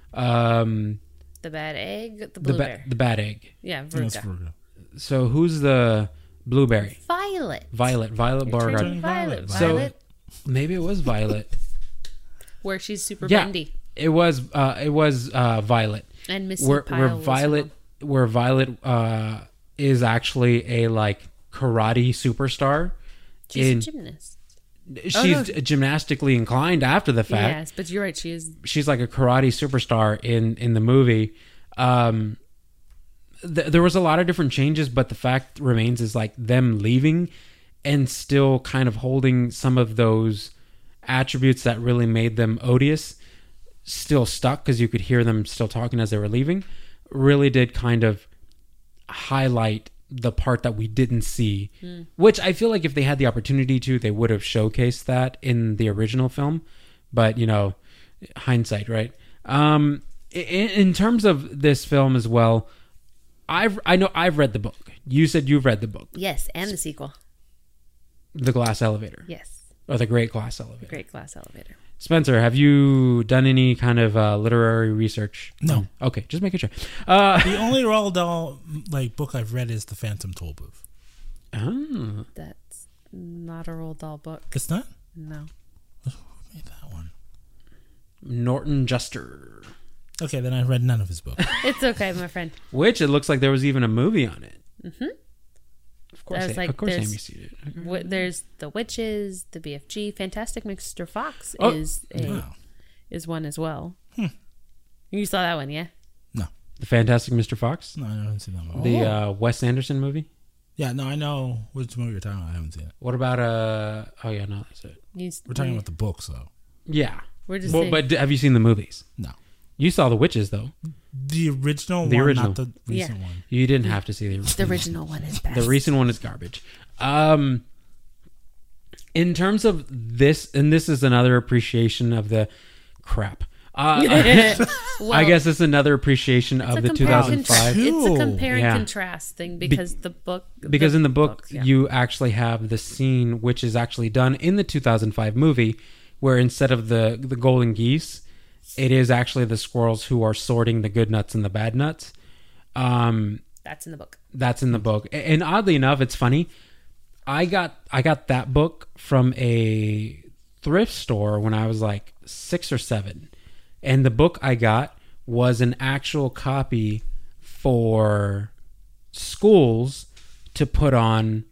Um, the bad egg? The blue the, ba- bear. the bad egg. Yeah, Veruca. So who's the... Blueberry. Violet. Violet. Violet Beauregarde. Violet. Violet. So maybe it was Violet. Where she's super yeah, bendy. It was uh it was uh Violet. And Missy where, Pyle where was Violet well. where Violet uh is actually a like karate superstar. She's in, a gymnast. She's oh, no. gymnastically inclined after the fact. Yes, but you're right, she is she's like a karate superstar in in the movie. Um there was a lot of different changes, but the fact remains is like them leaving and still kind of holding some of those attributes that really made them odious still stuck, because you could hear them still talking as they were leaving, really did kind of highlight the part that we didn't see, mm. which I feel like if they had the opportunity to, they would have showcased that in the original film. But, you know, hindsight, right? Um, in, in terms of this film as well, I've I know I've read the book. You said you've read the book. Yes, and the sequel. The Glass Elevator. Yes. Or The Great Glass Elevator. Great Glass Elevator. Spencer, have you done any kind of uh, literary research? No. Okay, just making sure. Uh, the only Roald Dahl like book I've read is The Phantom Tollbooth. Oh. That's not a Roald Dahl book. It's not? No. Who made that one? Norton Juster. Okay, then I read none of his books. It's okay, my friend. Which it looks like there was even a movie on it. Mm-hmm. Of course, I, like, of course, Amy seen it. W- there's The Witches, the B F G, Fantastic Mister Fox oh. is a, wow. is one as well. Hmm. You saw that one, yeah? No. The Fantastic Mister Fox? No, I haven't seen that one. The uh, Wes Anderson movie? Yeah, no, I know which movie you're talking about. I haven't seen it. What about uh? Oh yeah, no, that's it. You, We're talking about the books, though. Yeah, we're just. Well, but have you seen the movies? No. You saw The Witches, though. The original the one, original. not the recent yeah. one. You didn't have to see the original. The original one is best. The recent one is garbage. Um, in terms of this, and this is another appreciation of the crap. Uh, well, I guess it's another appreciation of the two thousand five. It's a compare and yeah. contrast thing because Be- the book. Because the in the book, books, yeah. you actually have the scene which is actually done in the two thousand five movie, where instead of the the golden geese, it is actually the squirrels who are sorting the good nuts and the bad nuts. Um, that's in the book. That's in the book, and oddly enough, it's funny. I got I got that book from a thrift store when I was like six or seven. And the book I got was an actual copy for schools to put on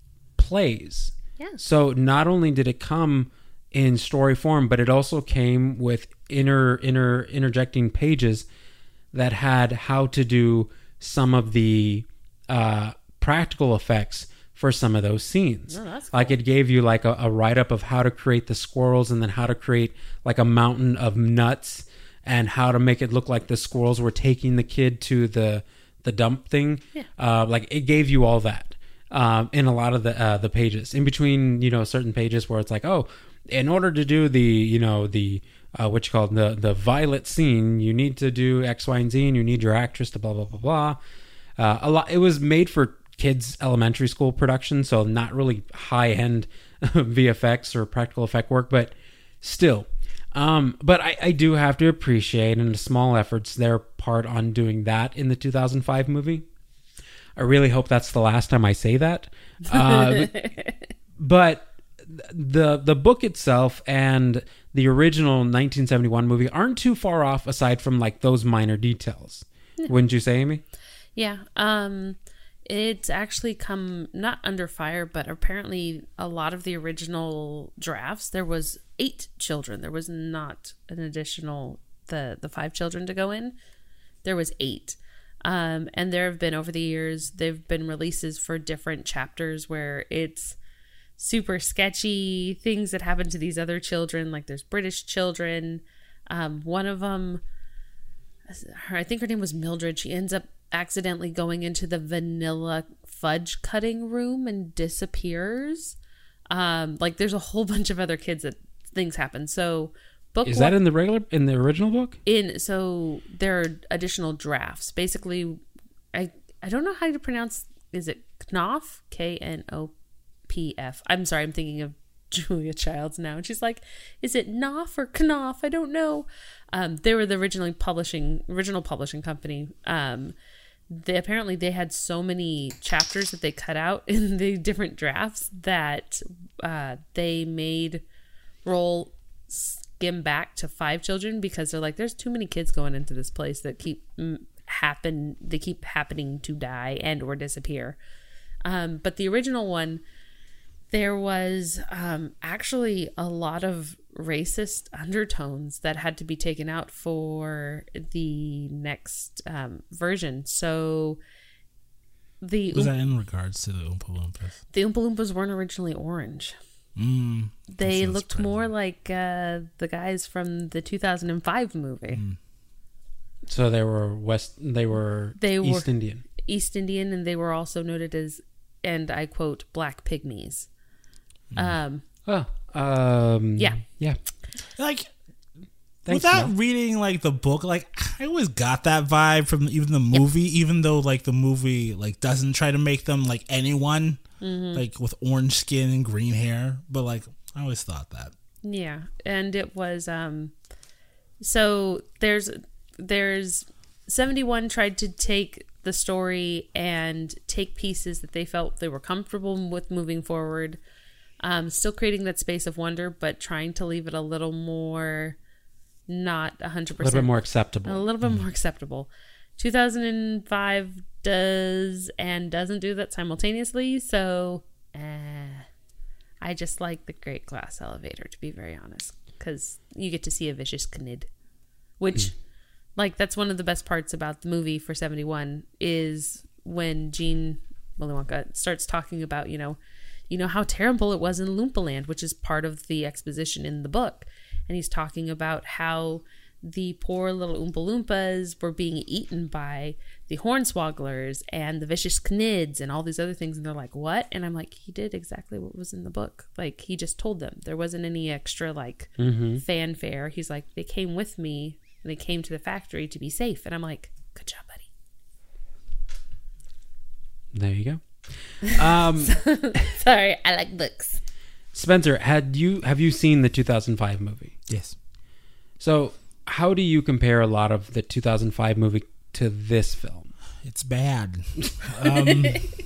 plays. Yeah. So not only did it come in story form, but it also came with inner inner interjecting pages that had how to do some of the uh, practical effects for some of those scenes. Oh, that's cool. Like it gave you like a, a write-up of how to create the squirrels and then how to create like a mountain of nuts and how to make it look like the squirrels were taking the kid to the the dump thing. Yeah. Uh, like it gave you all that um, in a lot of the uh, the pages. In between, you know, certain pages where it's like, oh, in order to do the, you know, the uh, what you call it, the the violet scene, you need to do X, Y, and Z, and you need your actress to blah blah blah blah. Uh, a lot. It was made for kids' elementary school production, so not really high end V F X or practical effect work, but still. Um, but I, I do have to appreciate in the small efforts their part on doing that in the two thousand five movie. I really hope that's the last time I say that. Uh, but the the book itself and the original nineteen seventy-one movie aren't too far off, aside from like those minor details. Wouldn't you say, Amy? Yeah. Um, it's actually come not under fire, but apparently a lot of the original drafts, there was eight children. There was not an additional, the, the five children to go in. There was eight. Um, and there have been, over the years, there have been releases for different chapters where it's super sketchy things that happen to these other children. Like there's British children. Um, one of them, I think her name was Mildred. She ends up accidentally going into the vanilla fudge cutting room and disappears. Um, like there's a whole bunch of other kids that things happen. So book Is one, that in the regular in the original book? in so there are additional drafts. Basically, I I don't know how to pronounce. Is it Knopf? K N O P F. I'm sorry, I'm thinking of Julia Childs now, and she's like, is it Knopf or Knopf? I don't know. Um, they were the originally publishing original publishing company. Um, they apparently they had so many chapters that they cut out in the different drafts that uh, they made roll skim back to five children because they're like, there's too many kids going into this place that keep mm, happen they keep happening to die and or disappear. Um, but the original one, there was um, actually a lot of racist undertones that had to be taken out for the next um, version. So the Was that in regards to the Oompa Loompas? the Oompa Loompas weren't originally orange. Mm, They that's looked surprising. more like uh, the guys from the two thousand five movie. Mm. So they were West. They were They were- East Indian. East Indian, and they were also noted as, and I quote, black pygmies. Um, Oh, um, Yeah. yeah. Like, Thanks, without Mel. reading like the book, like I always got that vibe from even the movie, even though like the movie like doesn't try to make them like anyone, like with orange skin and green hair. But like I always thought that. yeah, and it was um, so there's there's seventy-one tried to take the story and take pieces that they felt they were comfortable with moving forward. Um, still creating that space of wonder, but trying to leave it a little more, not one hundred A percent. little bit more A acceptable. little bit more acceptable. two thousand five does and doesn't do that simultaneously, so eh, I just like the Great Glass Elevator, to be very honest, because you get to see a vicious Knid, which, like, that's one of the best parts about the movie for seventy-one is when Gene Willy Wonka starts talking about, you know, you know how terrible it was in Loompa Land, which is part of the exposition in the book. And he's talking about how the poor little Oompa Loompas were being eaten by the Hornswogglers and the vicious Knids and all these other things. And they're like, what? And I'm like, he did exactly what was in the book. Like, he just told them. There wasn't any extra, like, Mm-hmm. fanfare. He's like, they came with me. And they came to the factory to be safe. And I'm like, good job, buddy. There you go. Um, Sorry, I like books. Spencer, had you have you seen the two thousand five movie? Yes. So, how do you compare a lot of the two thousand five movie to this film? It's bad. Um,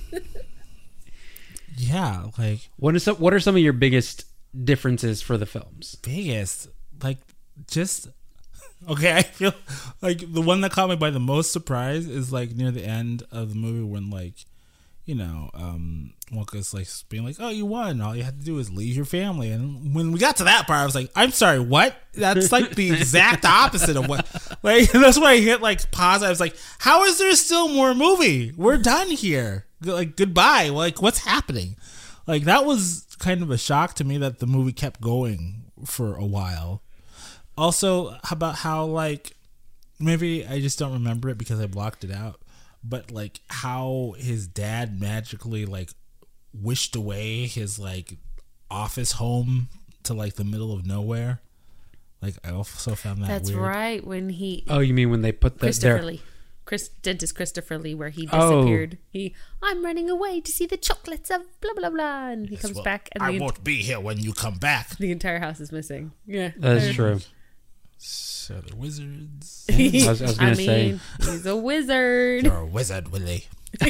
yeah, like What is some, what are some of your biggest differences for the films? biggest, like just okay. I feel like the one that caught me by the most surprise is like near the end of the movie when like, you know, um, Wonka's like being like, "Oh, you won. All you had to do is leave your family." And when we got to that part, I was like, "I'm sorry, what?" That's like the exact opposite of what. Like that's why I hit like pause. I was like, "How is there still more movie? We're done here. Like goodbye. Like what's happening?" Like that was kind of a shock to me that the movie kept going for a while. Also, how about how like maybe I just don't remember it because I blocked it out. But like how his dad magically like wished away his like office home to like the middle of nowhere. Like I also found that That's weird. right. When he Oh, you mean when they put the Christopher their Lee, Chris, dentist Christopher Lee, where he Oh. disappeared. He, I'm running away to see the chocolates of blah blah blah, and he comes Well, back, and I the, won't be here when you come back. the entire house is missing. Yeah, That's true. So they're wizards. I was, I was gonna I say mean, he's a wizard. You're a wizard, Willie.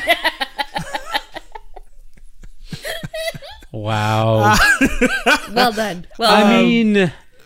wow. Well done. Well, I mean,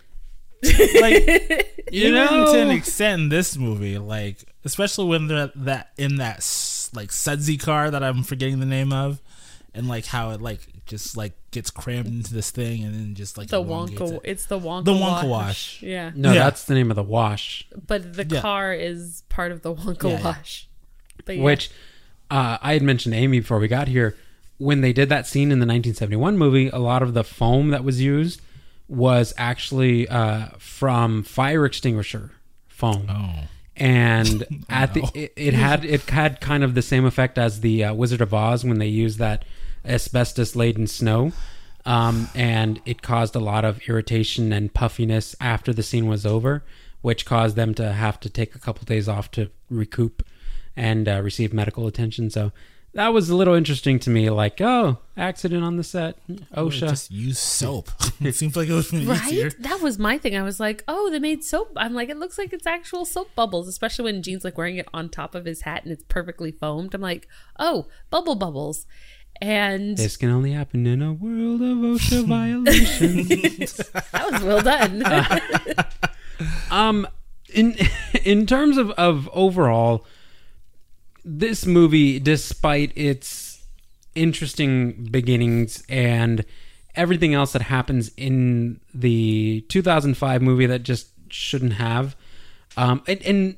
Like you even know, to an extent in this movie, like especially when they're that in that s- like sudsy car that I'm forgetting the name of, and like how it like just like gets crammed into this thing and then just like the elongates Wonka. it. It's the Wonka. The Wonka wash. Yeah, no, Yeah. that's the name of the wash. but the Yeah. car is part of the Wonka Yeah, yeah. wash. But yeah. Which uh, I had mentioned to Amy before we got here. When they did that scene in the nineteen seventy-one movie, a lot of the foam that was used was actually uh, from fire extinguisher foam. Oh. And at no. the it, it had it had kind of the same effect as the uh, Wizard of Oz when they used that asbestos laden snow, um, and it caused a lot of irritation and puffiness after the scene was over, which caused them to have to take a couple days off to recoup and uh, receive medical attention. So that was a little interesting to me. Like, oh, accident on the set, OSHA. Just use soap. It seems like it was easier. Right? That was my thing. I was like, oh, they made soap. I'm like, it looks like it's actual soap bubbles, especially when Gene's like wearing it on top of his hat and it's perfectly foamed. I'm like, oh, bubble bubbles. And this can only happen in a world of OSHA violations. that was well done. uh, um, in in terms of, of overall, this movie, despite its interesting beginnings and everything else that happens in the two thousand five movie that just shouldn't have, um, and, and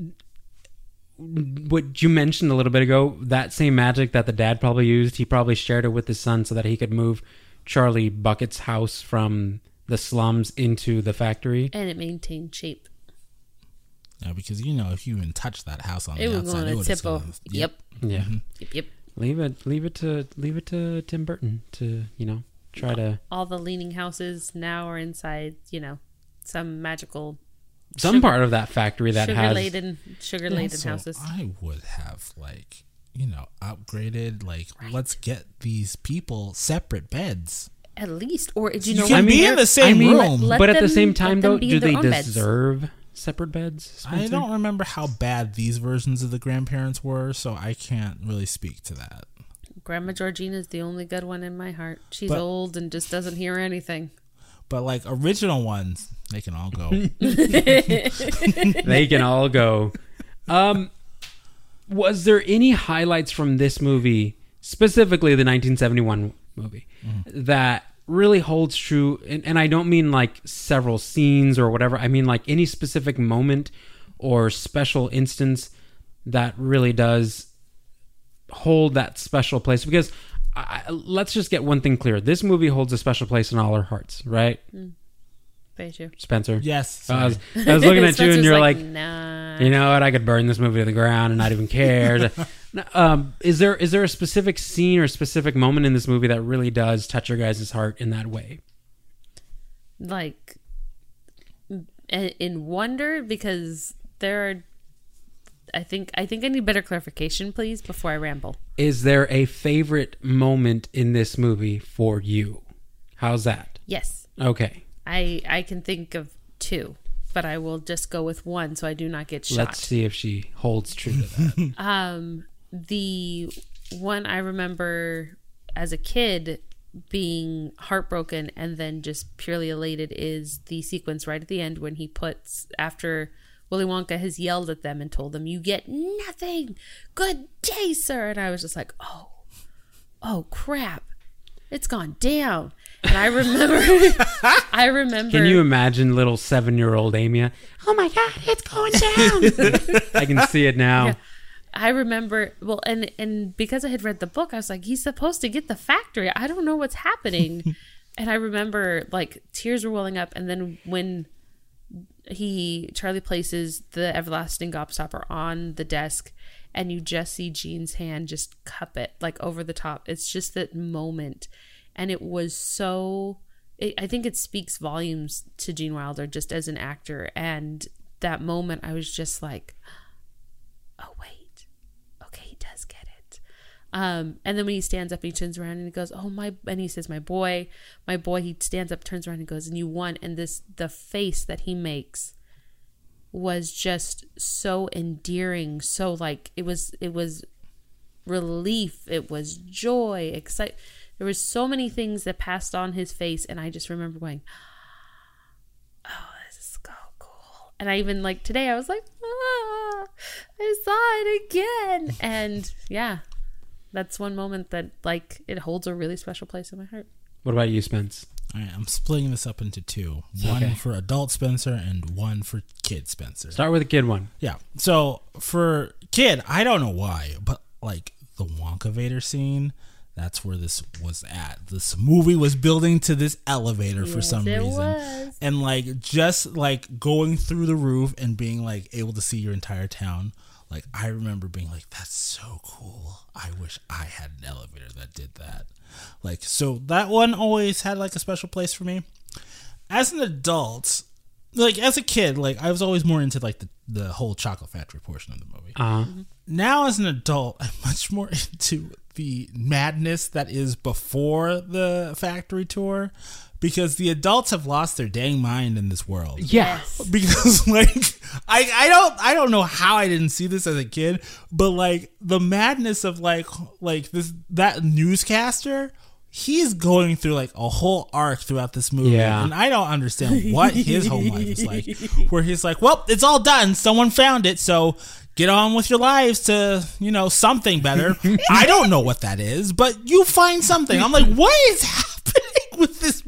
what you mentioned a little bit ago, that same magic that the dad probably used, he probably shared it with his son so that he could move Charlie Bucket's house from the slums into the factory. And it maintained shape. Yeah, because, you know, if you even touch that house on It the was outside, going it to would tip over. Yep. Yeah. Mm-hmm. Yep. Yep. Leave it. Leave it to. Leave it to Tim Burton to you know try to. All the leaning houses now are inside. You know, some magical. Some sugar, part of that factory that sugar has laden, sugar laden Also, houses. I would have, like, you know, upgraded, like, Right. let's get these people separate beds. At least, or do you You know? can what? be They're- in the same I mean, room. Let but at the them- same time, let them though, be do in their they own beds. deserve separate beds? I Spencer? don't remember how bad these versions of the grandparents were, so I can't really speak to that. Grandma Georgina is the only good one in my heart. She's But- old and just doesn't hear anything. But, like, original ones, they can all go. They can all go. Um, was there any highlights from this movie, specifically the nineteen seventy-one movie, mm-hmm. that really holds true? And, and I don't mean like several scenes or whatever. I mean like any specific moment or special instance that really does hold that special place. Because I, let's just get one thing clear. This movie holds a special place in all our hearts, right? Mm. Very true. Spencer? Yes. I was, I was looking at you and you're like, nah. you know what? I could burn this movie to the ground and not even care. um, is there is there a specific scene or specific moment in this movie that really does touch your guys' heart in that way? Like, in wonder, because there are. I think I think I need better clarification, please, before I ramble. Is there a favorite moment in this movie for you? How's that? Yes. Okay. I I can think of two, but I will just go with one so I do not get shot. Let's see if she holds true to that. um, the one I remember as a kid being heartbroken and then just purely elated is the sequence right at the end when he puts, after Willy Wonka has yelled at them and told them, "You get nothing. Good day, sir." And I was just like, oh, oh crap. It's gone down. And I remember, I remember. Can you imagine little seven-year-old Amy? Oh my God, it's going down. I can see it now. Yeah. I remember, well, and, and because I had read the book, I was like, he's supposed to get the factory. I don't know what's happening. And I remember, like, tears were welling up. And then when he, Charlie places the everlasting gobstopper on the desk and you just see Gene's hand just cup it, like, over the top. It's just that moment. And it was so, it, I think it speaks volumes to Gene Wilder just as an actor. And that moment, I was just like, oh, wait. Okay, he does get it. Um, and then when he stands up, he turns around and he goes, oh, my, and he says, my boy, my boy, he stands up, turns around and goes, and you won. And this, the face that he makes was just so endearing. So like, it was, it was relief. It was joy, excitement. There was so many things that passed on his face. And I just remember going, oh, this is so cool. And I even like today, I was like, ah, I saw it again. And yeah, that's one moment that like it holds a really special place in my heart. What about you, Spence? All right, I'm splitting this up into two. One Okay. for adult Spencer and one for kid Spencer. Start with the kid one. Yeah. So for kid, I don't know why, but like the Wonka Vader scene, that's where this was at. This movie was building to this elevator for Yes, some it reason. was. And like just like going through the roof and being like able to see your entire town. Like I remember being like, that's so cool. I wish I had an elevator that did that. Like, so that one always had like a special place for me. As an adult, like as a kid, like I was always more into like the, the whole Chocolate Factory portion of the movie. Uh, Now as an adult, I'm much more into the madness that is before the factory tour, because the adults have lost their dang mind in this world. yeah. Yes. Because like I I don't I don't know how I didn't see this as a kid, but like the madness of like like this that newscaster, he's going through like a whole arc throughout this movie. Yeah. And I don't understand what his home life is like. Where he's like, well, it's all done. Someone found it, so get on with your lives to, you know, something better. I don't know what that is, but you find something. I'm like, what is happening with this?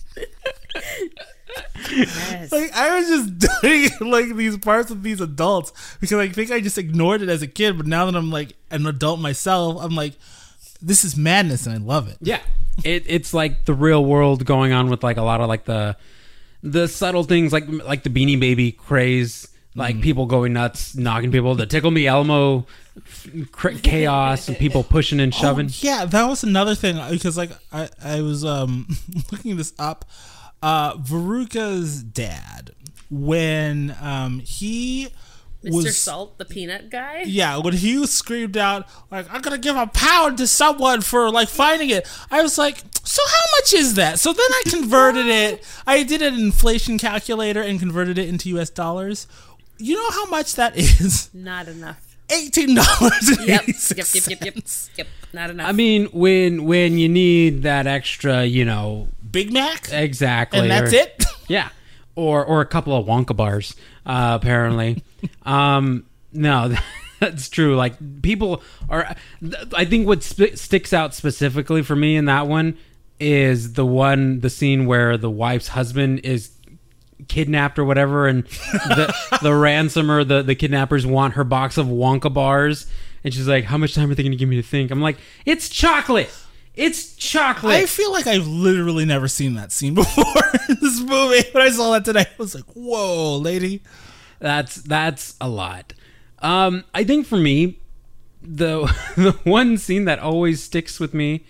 Yes. Like I was just doing like these parts with these adults because I think I just ignored it as a kid, but now that I'm like an adult myself, I'm like, this is madness and I love it. Yeah, it, it's like the real world going on with like a lot of like the the subtle things, like like the Beanie Baby craze, like Mm. people going nuts, knocking people, the Tickle Me Elmo cr- chaos, and people pushing and shoving. Oh, yeah, that was another thing because like I I was um looking this up. Uh, Veruca's dad, when um he Mister was Salt, the peanut guy. yeah, when he screamed out like I'm gonna give a pound to someone for like finding it, I was like, so how much is that? So then I converted it. I did an inflation calculator and converted it into U S dollars. You know how much that is? Not enough. Eighteen dollars and Yep. eighty Yep. six Yep. Yep. Yep. cents. Yep. Not enough. I mean, when when you need that extra, you know, Big Mac, exactly, and that's or- it. Yeah, or or a couple of Wonka bars, uh, apparently. um, no, that's true. Like people are. I think what sp- sticks out specifically for me in that one is the one, the scene where the wife's husband is kidnapped or whatever, and the the ransomer, the the kidnappers want her box of Wonka bars, and she's like, "How much time are they going to give me to think?" I'm like, "It's chocolate." It's chocolate. I feel like I've literally never seen that scene before in this movie. When I saw that today, I was like, "Whoa, lady!" That's that's a lot. Um, I think for me, the the one scene that always sticks with me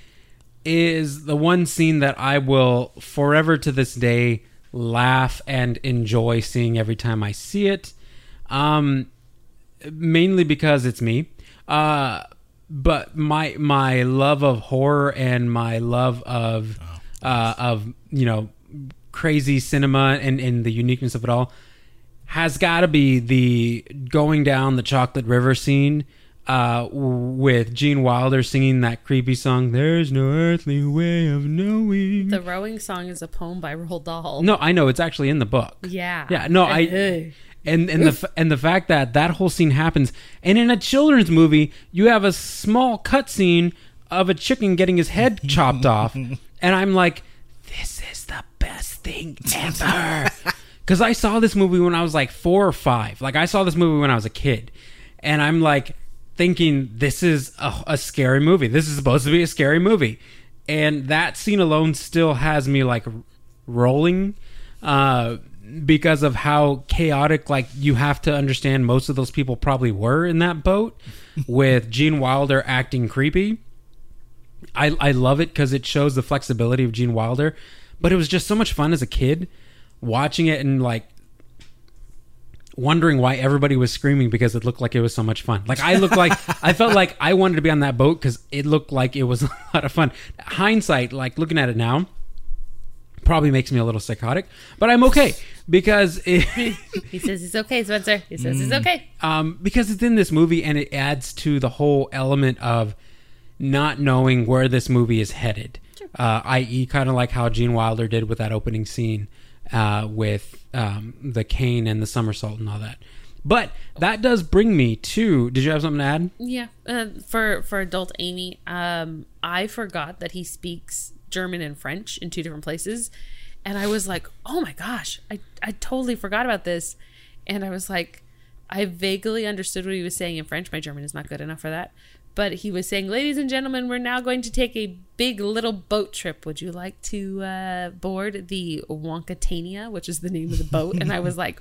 is the one scene that I will forever to this day laugh and enjoy seeing every time I see it. Um, mainly because it's me. Uh, but my my love of horror and my love of uh, of you know crazy cinema and, and the uniqueness of it all has got to be the going down the chocolate river scene uh, with Gene Wilder singing that creepy song, "There's no earthly way of knowing." the rowing song is a poem by Roald Dahl. No, I know, it's actually in the book. Yeah. Yeah, no, I and and the f- and the fact that that whole scene happens, and in a children's movie, you have a small cutscene of a chicken getting his head chopped off, and I'm like, this is the best thing ever. Because I saw this movie when I was like four or five. Like I saw this movie when I was a kid, and I'm like thinking, this is a, a scary movie. This is supposed to be a scary movie, and that scene alone still has me like rolling. Uh, because of how chaotic, like, you have to understand most of those people probably were in that boat with Gene Wilder acting creepy. I, I love it because it shows the flexibility of Gene Wilder, but it was just so much fun as a kid watching it and like wondering why everybody was screaming because it looked like it was so much fun. Like I looked like I felt like I wanted to be on that boat because it looked like it was a lot of fun. Hindsight, like looking at it now, probably makes me a little psychotic, but I'm okay because it, He says he's okay, Spencer. He says he's okay. um, because it's in this movie and it adds to the whole element of not knowing where this movie is headed. Uh, that is, kind of like how Gene Wilder did with that opening scene uh, with um, the cane and the somersault and all that. But that does bring me to. Did you have something to add? Yeah. Uh, for for adult Amy, um, I forgot that he speaks German and French in two different places. And I was like, oh my gosh, I, I totally forgot about this. And I was like, I vaguely understood what he was saying in French. My German is not good enough for that. But he was saying, ladies and gentlemen, we're now going to take a big little boat trip. Would you like to uh, board the Wonkatania, which is the name of the boat? And I was like,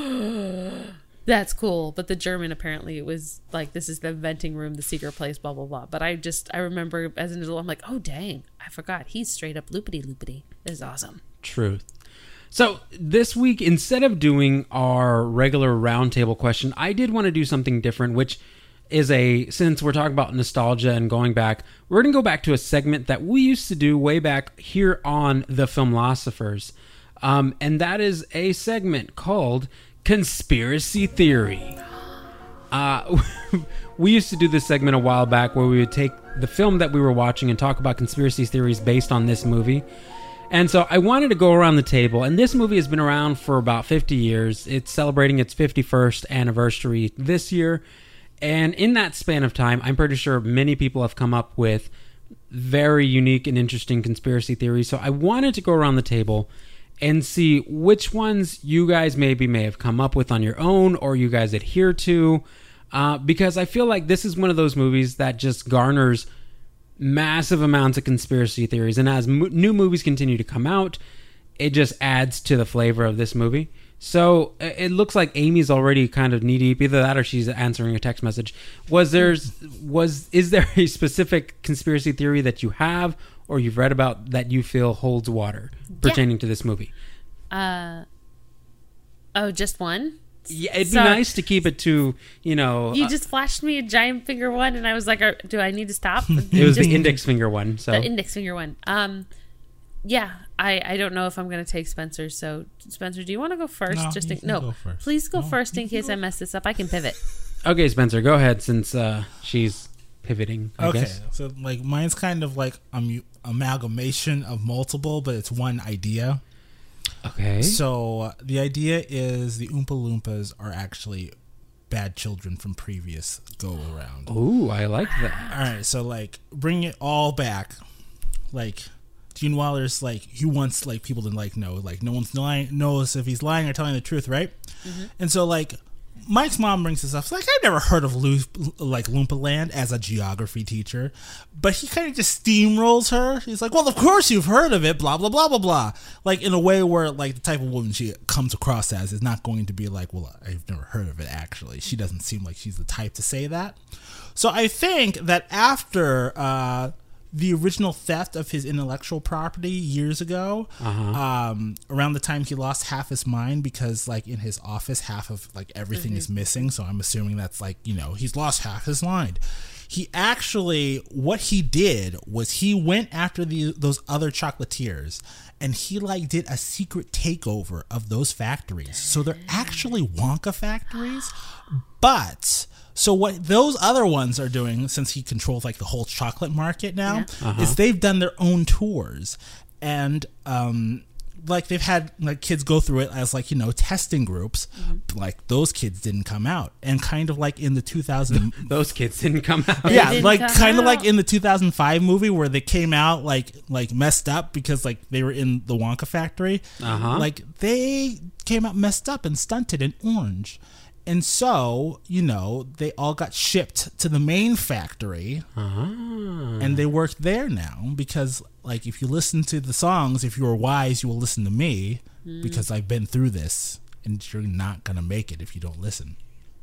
oh, that's cool. But the German, apparently, it was like, this is the venting room, the secret place, blah, blah, blah. But I just, I remember as an adult, I'm like, oh, dang, I forgot. He's straight up loopity-loopity. This is awesome. Truth. So this week, instead of doing our regular roundtable question, I did want to do something different, which is a, since we're talking about nostalgia and going back, we're going to go back to a segment that we used to do way back here on The Filmlosophers. Um, and that is a segment called Conspiracy Theory. Uh, we used to do this segment a while back where we would take the film that we were watching and talk about conspiracy theories based on this movie. And so I wanted to go around the table, and this movie has been around for about fifty years. It's celebrating its fifty-first anniversary this year. And in that span of time, I'm pretty sure many people have come up with very unique and interesting conspiracy theories. So I wanted to go around the table and see which ones you guys maybe may have come up with on your own or you guys adhere to. Uh, because I feel like this is one of those movies that just garners massive amounts of conspiracy theories, and as mo- new movies continue to come out, it just adds to the flavor of this movie. So it looks like Amy's already kind of knee deep, either that or she's answering a text message. Was there's was is there a specific conspiracy theory that you have or you've read about that you feel holds water pertaining yeah. to this movie? Uh oh, just one. Yeah, it'd be so, nice to keep it to, you know... You uh, just flashed me a giant finger one, and I was like, are, do I need to stop? It was just, the index finger one. So The index finger one. Um, yeah, I, I don't know if I'm going to take Spencer, so Spencer, do you want to go first? No, just you in, can no, go first. please go No, first in you case can I go- mess this up. I can pivot. Okay, Spencer, go ahead since uh, she's pivoting, I Okay, guess. so like mine's kind of like um, amalgamation of multiple, but it's one idea. Okay. So uh, the idea is the Oompa Loompas are actually bad children from previous go around. Ooh, I like that. All right, so like bring it all back. Like Gene Wilder's like he wants like people to like know like no one's lying knows if he's lying or telling the truth, right? Mm-hmm. And so like Mike's mom brings this up. It's like I've never heard of Loop, like Loompa Land as a geography teacher, but he kind of just steamrolls her. He's like, "Well, of course you've heard of it." Blah blah blah blah blah. Like in a way where like the type of woman she comes across as is not going to be like, "Well, I've never heard of it." Actually, she doesn't seem like she's the type to say that. So I think that after uh, the original theft of his intellectual property years ago, uh-huh. um, around the time he lost half his mind because like in his office, half of like everything mm-hmm. is missing. So I'm assuming that's like, you know, he's lost half his mind. He actually, what he did was he went after the those other chocolatiers and he like did a secret takeover of those factories. So they're actually Wonka factories, but... So what those other ones are doing, since he controls like the whole chocolate market now, yeah. uh-huh. is they've done their own tours, and um, like they've had like kids go through it as like, you know, testing groups. Mm-hmm. Like those kids didn't come out, and kind of like in the two thousand those kids didn't come out. Yeah, didn't like kind out. of like in the two thousand five movie where they came out like like messed up because like they were in the Wonka factory. Uh-huh. Like they came out messed up and stunted and orange. And so, you know, they all got shipped to the main factory, uh-huh. and they work there now because, like, if you listen to the songs, if you are wise, you will listen to me mm. because I've been through this, and you're not going to make it if you don't listen.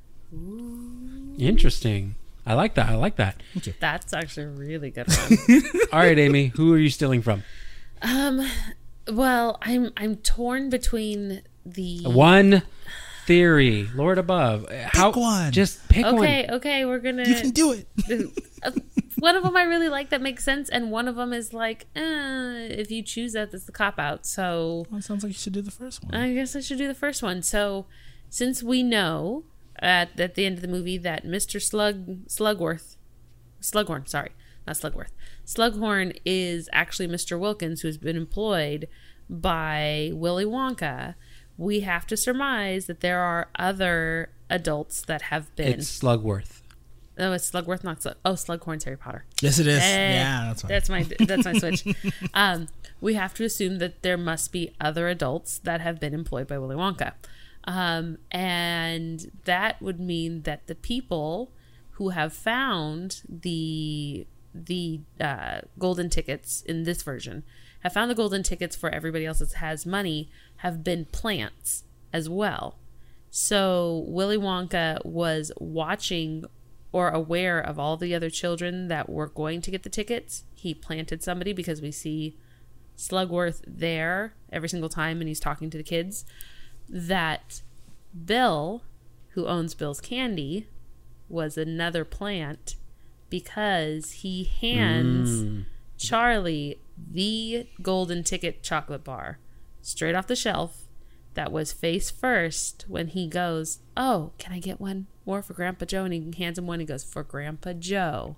Ooh. Interesting. I like that. I like that. Okay. That's actually a really good one. All right, Amy, who are you stealing from? Um, well, I'm I'm torn between the one... theory, Lord above. How, pick one. Just pick okay, one. Okay, okay, we're gonna. You can do it. One of them I really like that makes sense, and one of them is like, eh, if you choose that, that's the cop out. So well, it sounds like you should do the first one. I guess I should do the first one. So since we know at at the end of the movie that Mister Slug Slugworth, Slughorn, sorry, not Slugworth, Slughorn is actually Mister Wilkins, who has been employed by Willy Wonka. We have to surmise that there are other adults that have been... It's Slugworth. Oh, it's Slugworth, not Slug. Oh, Slughorn's Harry Potter. Yes, it is. Eh, yeah, that's fine. That's my that's my switch. Um, we have to assume that there must be other adults that have been employed by Willy Wonka, um, and that would mean that the people who have found the the uh, golden tickets in this version have found the golden tickets for everybody else that has money have been plants as well. So Willy Wonka was watching or aware of all the other children that were going to get the tickets. He planted somebody because we see Slugworth there every single time and he's talking to the kids. That Bill, who owns Bill's Candy, was another plant because he hands mm. Charlie the golden ticket chocolate bar straight off the shelf that was face first when he goes, oh, can I get one more for Grandpa Joe? And he hands him one. He goes, for Grandpa Joe.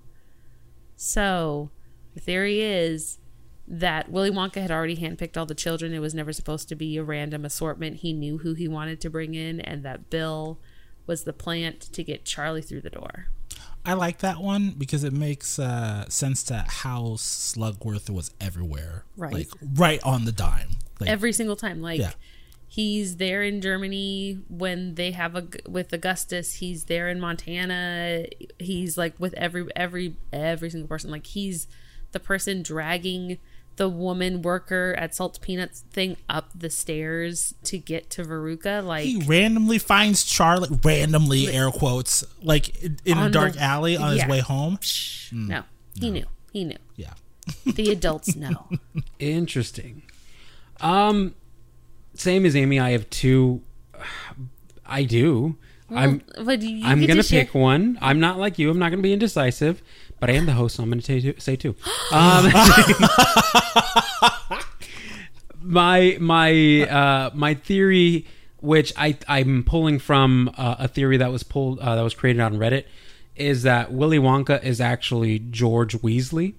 So the theory is that Willy Wonka had already handpicked all the children. It was never supposed to be a random assortment. He knew who he wanted to bring in, and that Bill was the plant to get Charlie through the door. I like that one because it makes uh, sense to how Slugworth was everywhere. Right. Like, right on the dime. Like, every single time. Like, yeah. He's there in Germany when they have a with Augustus. He's there in Montana. He's like with every every every single person. Like he's the person dragging the woman worker at Salt Peanuts thing up the stairs to get to Veruca. Like he randomly finds Charlie, randomly air quotes, like in a dark the, alley on yeah. his way home. Mm, no, he no. knew. He knew. Yeah, the adults know. Interesting. Um. Same as Amy, I have two. I do. Well, I'm. But you I'm gonna to pick share. one. I'm not like you. I'm not gonna be indecisive, but I am the host, so I'm gonna t- say two. Um, my my uh, my theory, which I I'm pulling from uh, a theory that was pulled uh, that was created on Reddit, is that Willy Wonka is actually George Weasley.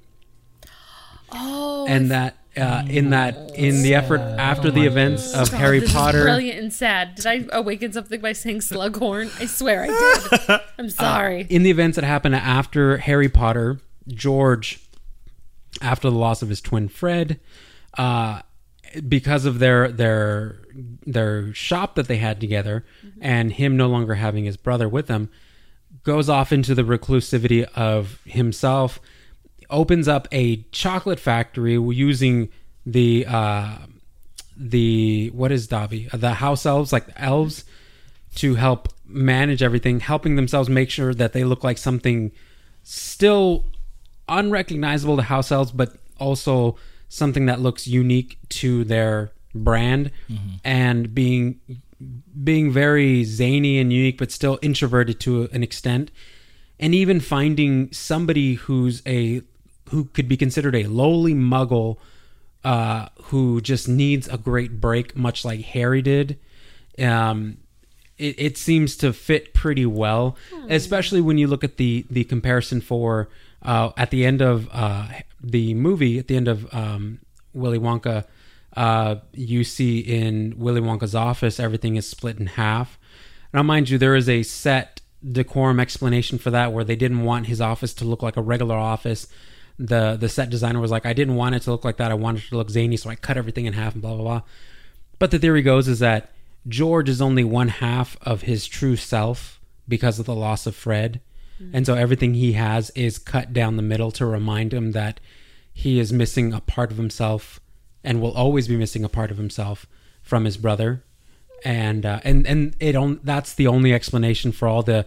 Oh, and that. Uh, in that, in the effort after the events of God, Harry this Potter, is brilliant and sad. Did I awaken something by saying Slughorn? I swear I did. I'm sorry. Uh, in the events that happened after Harry Potter, George, after the loss of his twin Fred, uh, because of their their their shop that they had together, mm-hmm. and him no longer having his brother with them, goes off into the reclusivity of himself. Opens up a chocolate factory using the uh, the what is Dobby the house elves, like the elves, to help manage everything, helping themselves make sure that they look like something still unrecognizable to house elves, but also something that looks unique to their brand, mm-hmm. and being being very zany and unique, but still introverted to an extent, and even finding somebody who's a who could be considered a lowly muggle, uh, who just needs a great break, much like Harry did. Um, it, it seems to fit pretty well, hmm. especially when you look at the, the comparison for uh, at the end of uh, the movie, at the end of um, Willy Wonka, uh, you see in Willy Wonka's office, everything is split in half. Now, mind you, there is a set decorum explanation for that, where they didn't want his office to look like a regular office. The the set designer was like, I didn't want it to look like that. I wanted it to look zany, so I cut everything in half and blah, blah, blah. But the theory goes is that George is only one half of his true self because of the loss of Fred. Mm-hmm. And so everything he has is cut down the middle to remind him that he is missing a part of himself and will always be missing a part of himself from his brother. And uh, and and it on, that's the only explanation for all the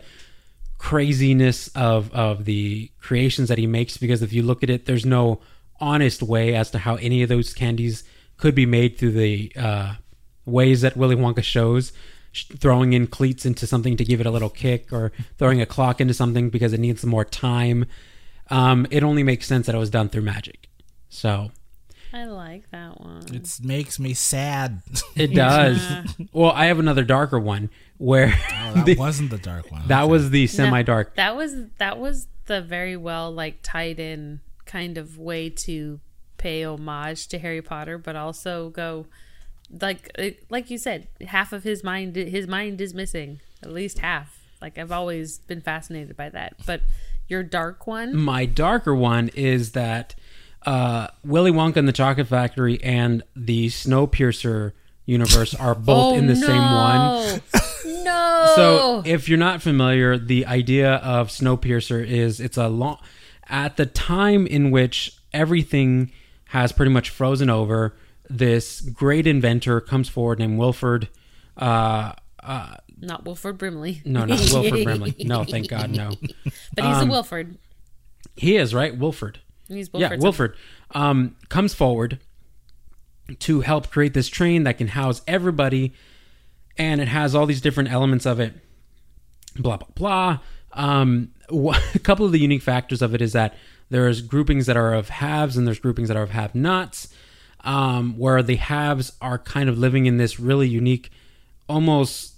craziness of of the creations that he makes, because if you look at it, there's no honest way as to how any of those candies could be made through the uh, ways that Willy Wonka shows, throwing in cleats into something to give it a little kick, or throwing a clock into something because it needs some more time. Um, it only makes sense that it was done through magic. So I like that one. It makes me sad. It does. Yeah. Well, I have another darker one where oh, that the, wasn't the dark one. That okay. was the semi-dark. No, that was that was the very well like tied in kind of way to pay homage to Harry Potter, but also go like like you said, half of his mind his mind is missing, at least half. Like I've always been fascinated by that, but Your dark one? My darker one is that uh, Willy Wonka and the Chocolate Factory and the Snowpiercer universe are both Oh, in the no. same one. No. So if you're not familiar, the idea of Snowpiercer is it's a long... At the time in which everything has pretty much frozen over, this great inventor comes forward named Wilford... Uh, uh, Not Wilford Brimley. no, not Wilford Brimley. No, thank God, no. But he's Um, a Wilford. He is, right? Wilford. He's Wilford. Yeah, Wilford um, comes forward to help create this train that can house everybody, and it has all these different elements of it. Blah blah blah. Um, wh- a couple of the unique factors of it is that there's groupings that are of haves and there's groupings that are of have-nots. Um, where the haves are kind of living in this really unique, almost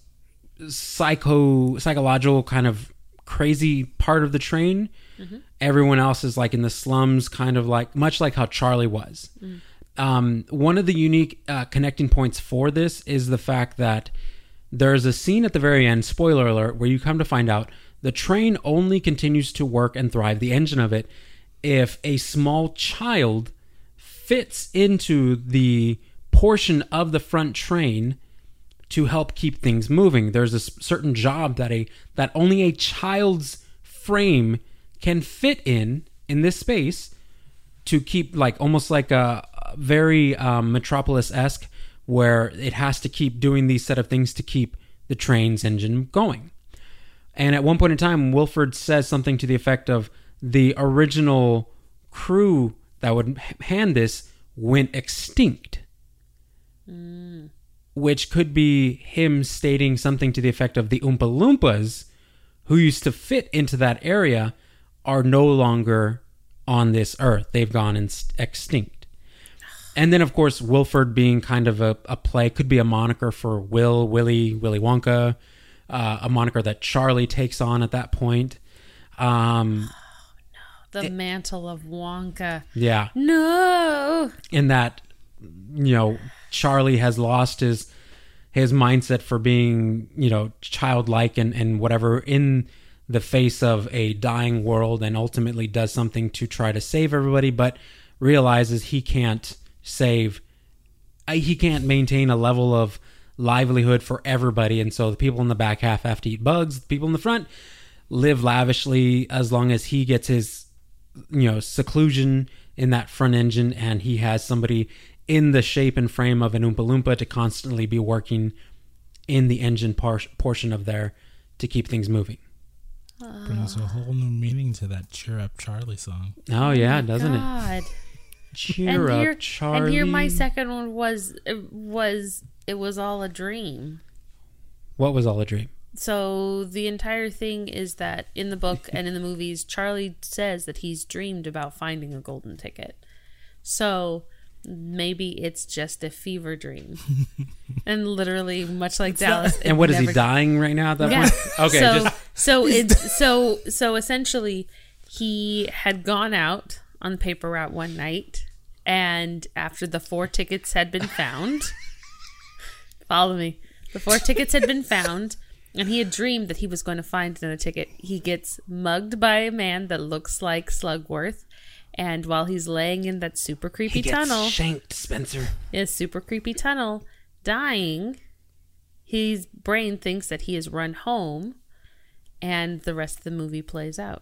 psycho psychological kind of crazy part of the train. Mm-hmm. Everyone else is like in the slums, kind of like much like how Charlie was. Mm. Um, one of the unique uh, connecting points for this is the fact that there's a scene at the very end, spoiler alert, where you come to find out the train only continues to work and thrive, the engine of it, if a small child fits into the portion of the front train to help keep things moving. There's a certain job that a that only a child's frame can fit in in this space to keep, like almost like a, a very um, Metropolis-esque, where it has to keep doing these set of things to keep the train's engine going. And at one point in time, Wilford says something to the effect of the original crew that would hand this went extinct. Mm. Which could be him stating something to the effect of the Oompa Loompas, who used to fit into that area, are no longer on this earth. They've gone inst- extinct. And then, of course, Wilford being kind of a, a play, could be a moniker for Will, Willy, Willy Wonka, uh, a moniker that Charlie takes on at that point. Um, the it, mantle of Wonka. Yeah. No. In that, you know, Charlie has lost his his mindset for being, you know, childlike and, and whatever in the face of a dying world, and ultimately does something to try to save everybody, but realizes he can't save, he can't maintain a level of livelihood for everybody, and so the people in the back half have to eat bugs, the people in the front live lavishly as long as he gets his, you know, seclusion in that front engine, and he has somebody in the shape and frame of an Oompa Loompa to constantly be working in the engine par- portion of there to keep things moving. Uh, Brings a whole new meaning to that Cheer Up Charlie song. Oh, yeah, doesn't God. it? Cheer and here, up, Charlie. And here my second one was, was, it was all a dream. What was all a dream? So the entire thing is that in the book and in the movies, Charlie says that he's dreamed about finding a golden ticket. So maybe it's just a fever dream. And literally, much like Dallas. And what is he dying right now at that yeah. point? Okay, so, just so it's so so essentially he had gone out on the paper route one night, and after the four tickets had been found, follow me. The four tickets had been found, and he had dreamed that he was going to find another ticket. He gets mugged by a man that looks like Slugworth. And while he's laying in that super creepy he gets tunnel, shanked, Spencer. in a super creepy tunnel, dying, his brain thinks that he has run home, and the rest of the movie plays out.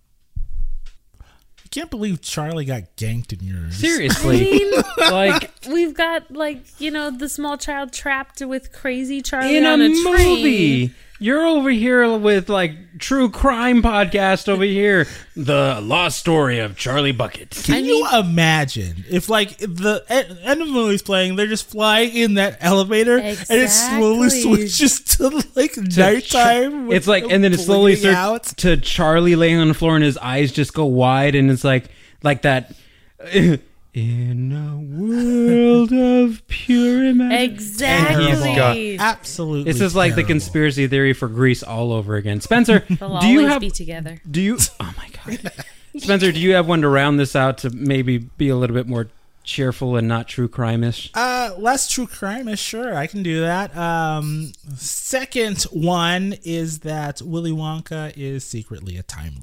I can't believe Charlie got ganked in yours. Seriously. I mean, like, we've got, like, you know, the small child trapped with crazy Charlie in on a, a, movie. train. You're over here with, like, true crime podcast over here. The Lost Story of Charlie Bucket. Can I you mean- imagine if, like, the end end of the movie's playing, they're just flying in that elevator, and it slowly Exactly. switches to, like, nighttime. with It's like, them and then it slowly bleeding starts out. to Charlie laying on the floor, and his eyes just go wide, and it's like, like that. In a world of pure imagination. Exactly. And he's got- Absolutely. This is like the terrible. conspiracy theory for Grease all over again. Spencer, They'll do you always have? be together. Do you? Oh my god, Spencer, do you have one to round this out to maybe be a little bit more cheerful and not true crime-ish? Uh, less true crime is sure I can do that. Um, second one is that Willy Wonka is secretly a Time Lord.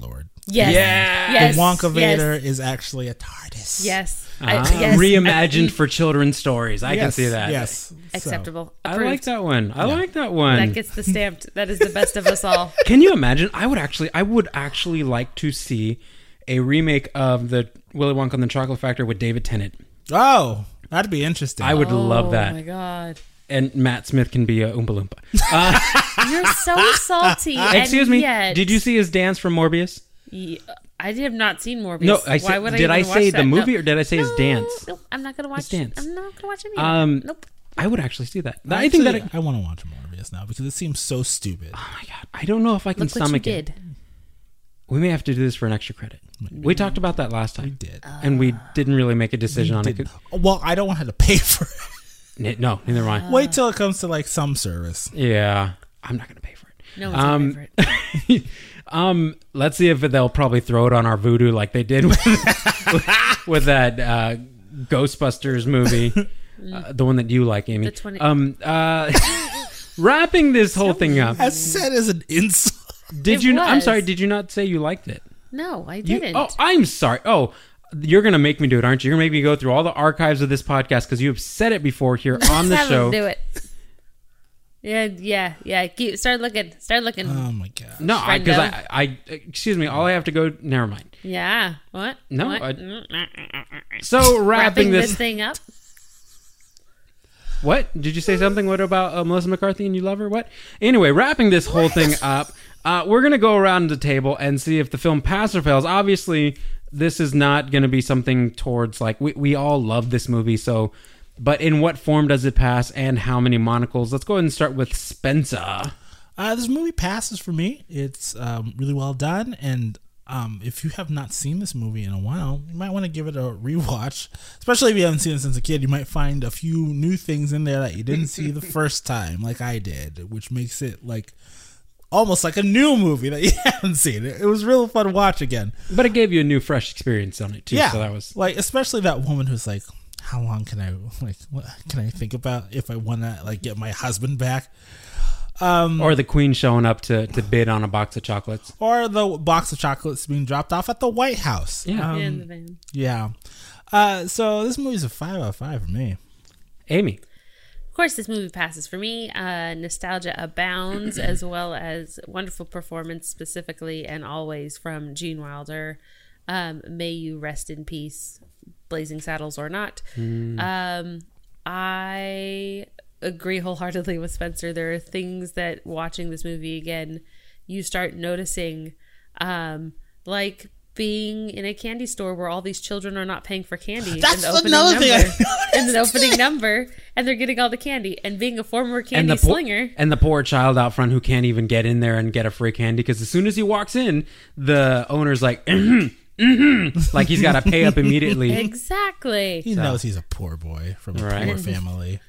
Yes. Yeah. Yes. The Wonka Vader Yes. is actually a TARDIS. Yes. Ah, I, yes. reimagined I- for children's stories. I can Yes, see that. Yes. acceptable. I Approved. like that one. I Yeah. like that one. That gets the stamped. That is the best of us all. Can you imagine? I would actually, I would actually like to see a remake of the Willy Wonka and the Chocolate Factory with David Tennant. So, oh, that'd be interesting. I would love Oh that. my god. And Matt Smith can be a Oompa Loompa. Uh, You're so salty. and excuse me. Yet, Did you see his dance from Morbius? Yeah, I have not seen Morbius. No, I Why said. would I Did I even say watch the that? movie No. or did I say his No, dance? Nope, I'm not gonna watch. His dance. I'm not gonna watch it. Either. Um, nope. I would actually see that. I I think that. actually- I want to watch Morbius now because it seems so stupid. Oh my god! I don't know if I can Look what you stomach it. did. We may have to do this for an extra credit. We talked about that last We time, did. and we didn't really make a decision on Did- it. well, I don't want her to pay for it. N- No, neither am I. Wait till it comes to like some service. Yeah, I'm not going to pay for it. No one's Um, gonna pay for it. Um, let's see if they'll probably throw it on our voodoo like they did with, with that uh, Ghostbusters movie, uh, the one that you like, Amy. The twenty Um, uh, wrapping this whole thing up. As said as an insult. Did It you? I'm was. sorry. Did you not say you liked it? No, I You- didn't. oh, I'm sorry. Oh, you're gonna make me do it, aren't you? You're gonna make me go through all the archives of this podcast because you have said it before here on the Have show. him do it. Yeah, yeah, yeah. Keep, start looking. Start looking. Oh my god. No, Friendo. because I, I, I, excuse me. All I have to go. Never mind. yeah. What? No, What? I- So wrapping, Wrapping this. this thing up. What did you say? Something? What about uh, Melissa McCarthy and you love her? What? Anyway, wrapping this whole thing up. Uh, we're gonna go around the table and see if the film passes or fails. Obviously, this is not gonna be something towards like we we all love this movie. So, but in what form does it pass, and how many monocles? Let's go ahead and start with Spencer. Uh, this movie passes for me. It's um, really well done, and um, if you have not seen this movie in a while, you might want to give it a rewatch. Especially if you haven't seen it since a kid, you might find a few new things in there that you didn't see the first time, like I did, which makes it like almost like a new movie that you haven't seen. It, it was real fun to watch again. But it gave you a new, fresh experience on it too. Yeah, So that was like especially that woman who's like, how long can I like? What can I think about if I want to like get my husband back? Um, or the Queen showing up to to bid on a box of chocolates. or the box of chocolates being dropped off at the White House. Yeah. Um, in the van. yeah. Uh, so this movie's a five out of five for me. Amy. Of course, this movie passes for me. Uh, nostalgia abounds, as well as wonderful performance, specifically and always from Gene Wilder. Um, may you rest in peace, Blazing Saddles or not. Um, I agree wholeheartedly with Spencer. There are things that watching this movie again, you start noticing, um, like being in a candy store where all these children are not paying for candy. That's in the opening another thing I number, in the opening number, and they're getting all the candy. And being a former candy and the poor, slinger, and the poor child out front who can't even get in there and get a free candy because as soon as he walks in, the owner's like, mm-hmm, mm-hmm, like he's got to pay up immediately. exactly. He knows he's a poor boy from a Right. poor family.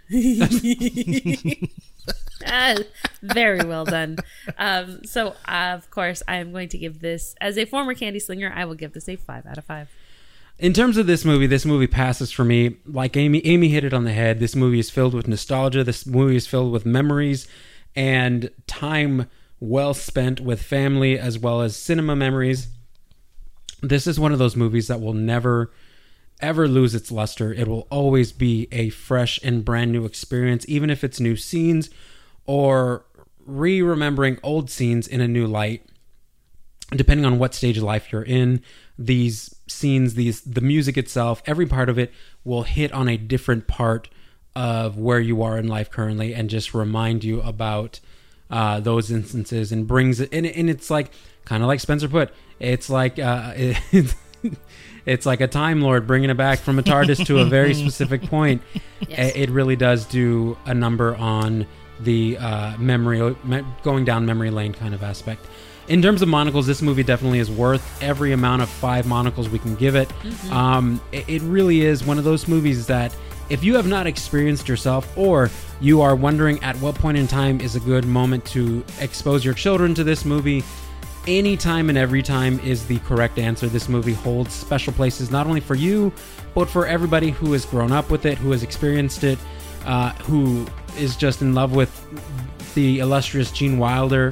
Ah, very well done. Um, so, uh, of course, I am going to give this, as a former candy slinger, I will give this a five out of five. In terms of this movie, this movie passes for me. Like Amy, Amy hit it on the head. This movie is filled with nostalgia. This movie is filled with memories and time well spent with family as well as cinema memories. This is one of those movies that will never, ever lose its luster. It will always be a fresh and brand new experience, even if it's new scenes or re-remembering old scenes in a new light. Depending on what stage of life you're in, these scenes, these the music itself, every part of it will hit on a different part of where you are in life currently and just remind you about uh, those instances and brings it. And, and it's like, kind of like Spencer put, it's like uh, it, it's like a Time Lord bringing it back from a TARDIS to a very specific point. Yes. It really does do a number on the uh, memory, me- going down memory lane kind of aspect. In terms of monocles, this movie definitely is worth every amount of five monocles we can give it. Mm-hmm. Um, it, it really is one of those movies that if you have not experienced yourself or you are wondering at what point in time is a good moment to expose your children to this movie, any time and every time is the correct answer. This movie holds special places not only for you, but for everybody who has grown up with it, who has experienced it, uh, who is just in love with the illustrious Gene Wilder.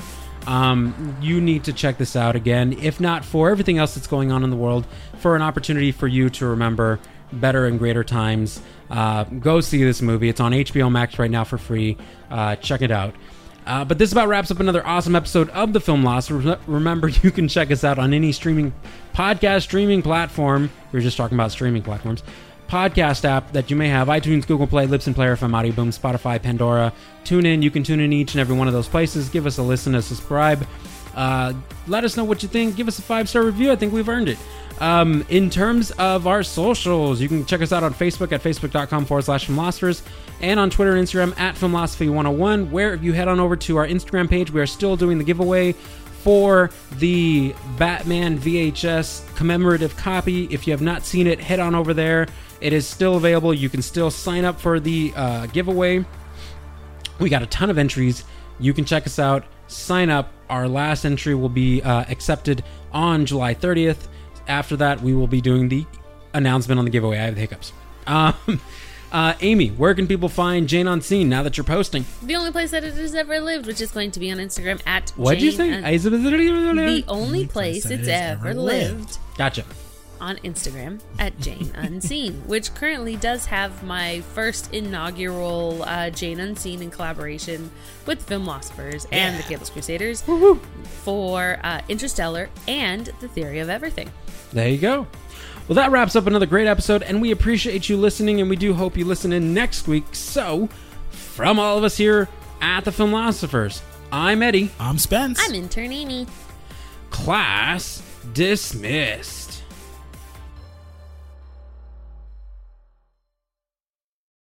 Um, you need to check this out again, if not for everything else that's going on in the world, for an opportunity for you to remember better and greater times. Uh, go see this movie. It's on H B O Max right now for free. Uh, check it out. Uh, but this about wraps up another awesome episode of The Film Lost. Re- remember, you can check us out on any streaming podcast streaming platform. We were just talking about streaming platforms. Podcast app that you may have: iTunes, Google Play, Libsyn Player, F M Audio Boom, Spotify, Pandora. Tune in. You can tune in each and every one of those places. Give us a listen, a subscribe. Uh, let us know what you think. Give us a five-star review. I think we've earned it. Um, in terms of our socials, you can check us out on Facebook at facebook.com forward slash filmlosphers, and on Twitter and Instagram at filmlosophy one oh one, where if you head on over to our Instagram page, we are still doing the giveaway for the Batman V H S commemorative copy. If you have not seen it, head on over there. It is still available. You can still sign up for the uh, giveaway. We got a ton of entries. You can check us out. Sign up. Our last entry will be uh, accepted on July thirtieth. After that, we will be doing the announcement on the giveaway. I have the hiccups. Um, uh, Amy, where can people find Jane Unseen now that you're posting? The only place that it has ever lived, which is going to be on Instagram at What'd you say? Un- the the only place it's ever lived. Gotcha. On Instagram at Jane Unseen, which currently does have my first inaugural uh, Jane Unseen in collaboration with Film Philosophers and Yeah. the Cables Crusaders Woo-hoo. for uh, Interstellar and The Theory of Everything. There you go. Well, that wraps up another great episode, and we appreciate you listening, and we do hope you listen in next week. So, from all of us here at the Film Philosophers, I'm Eddie. I'm Spence. I'm intern Amy. Class dismissed.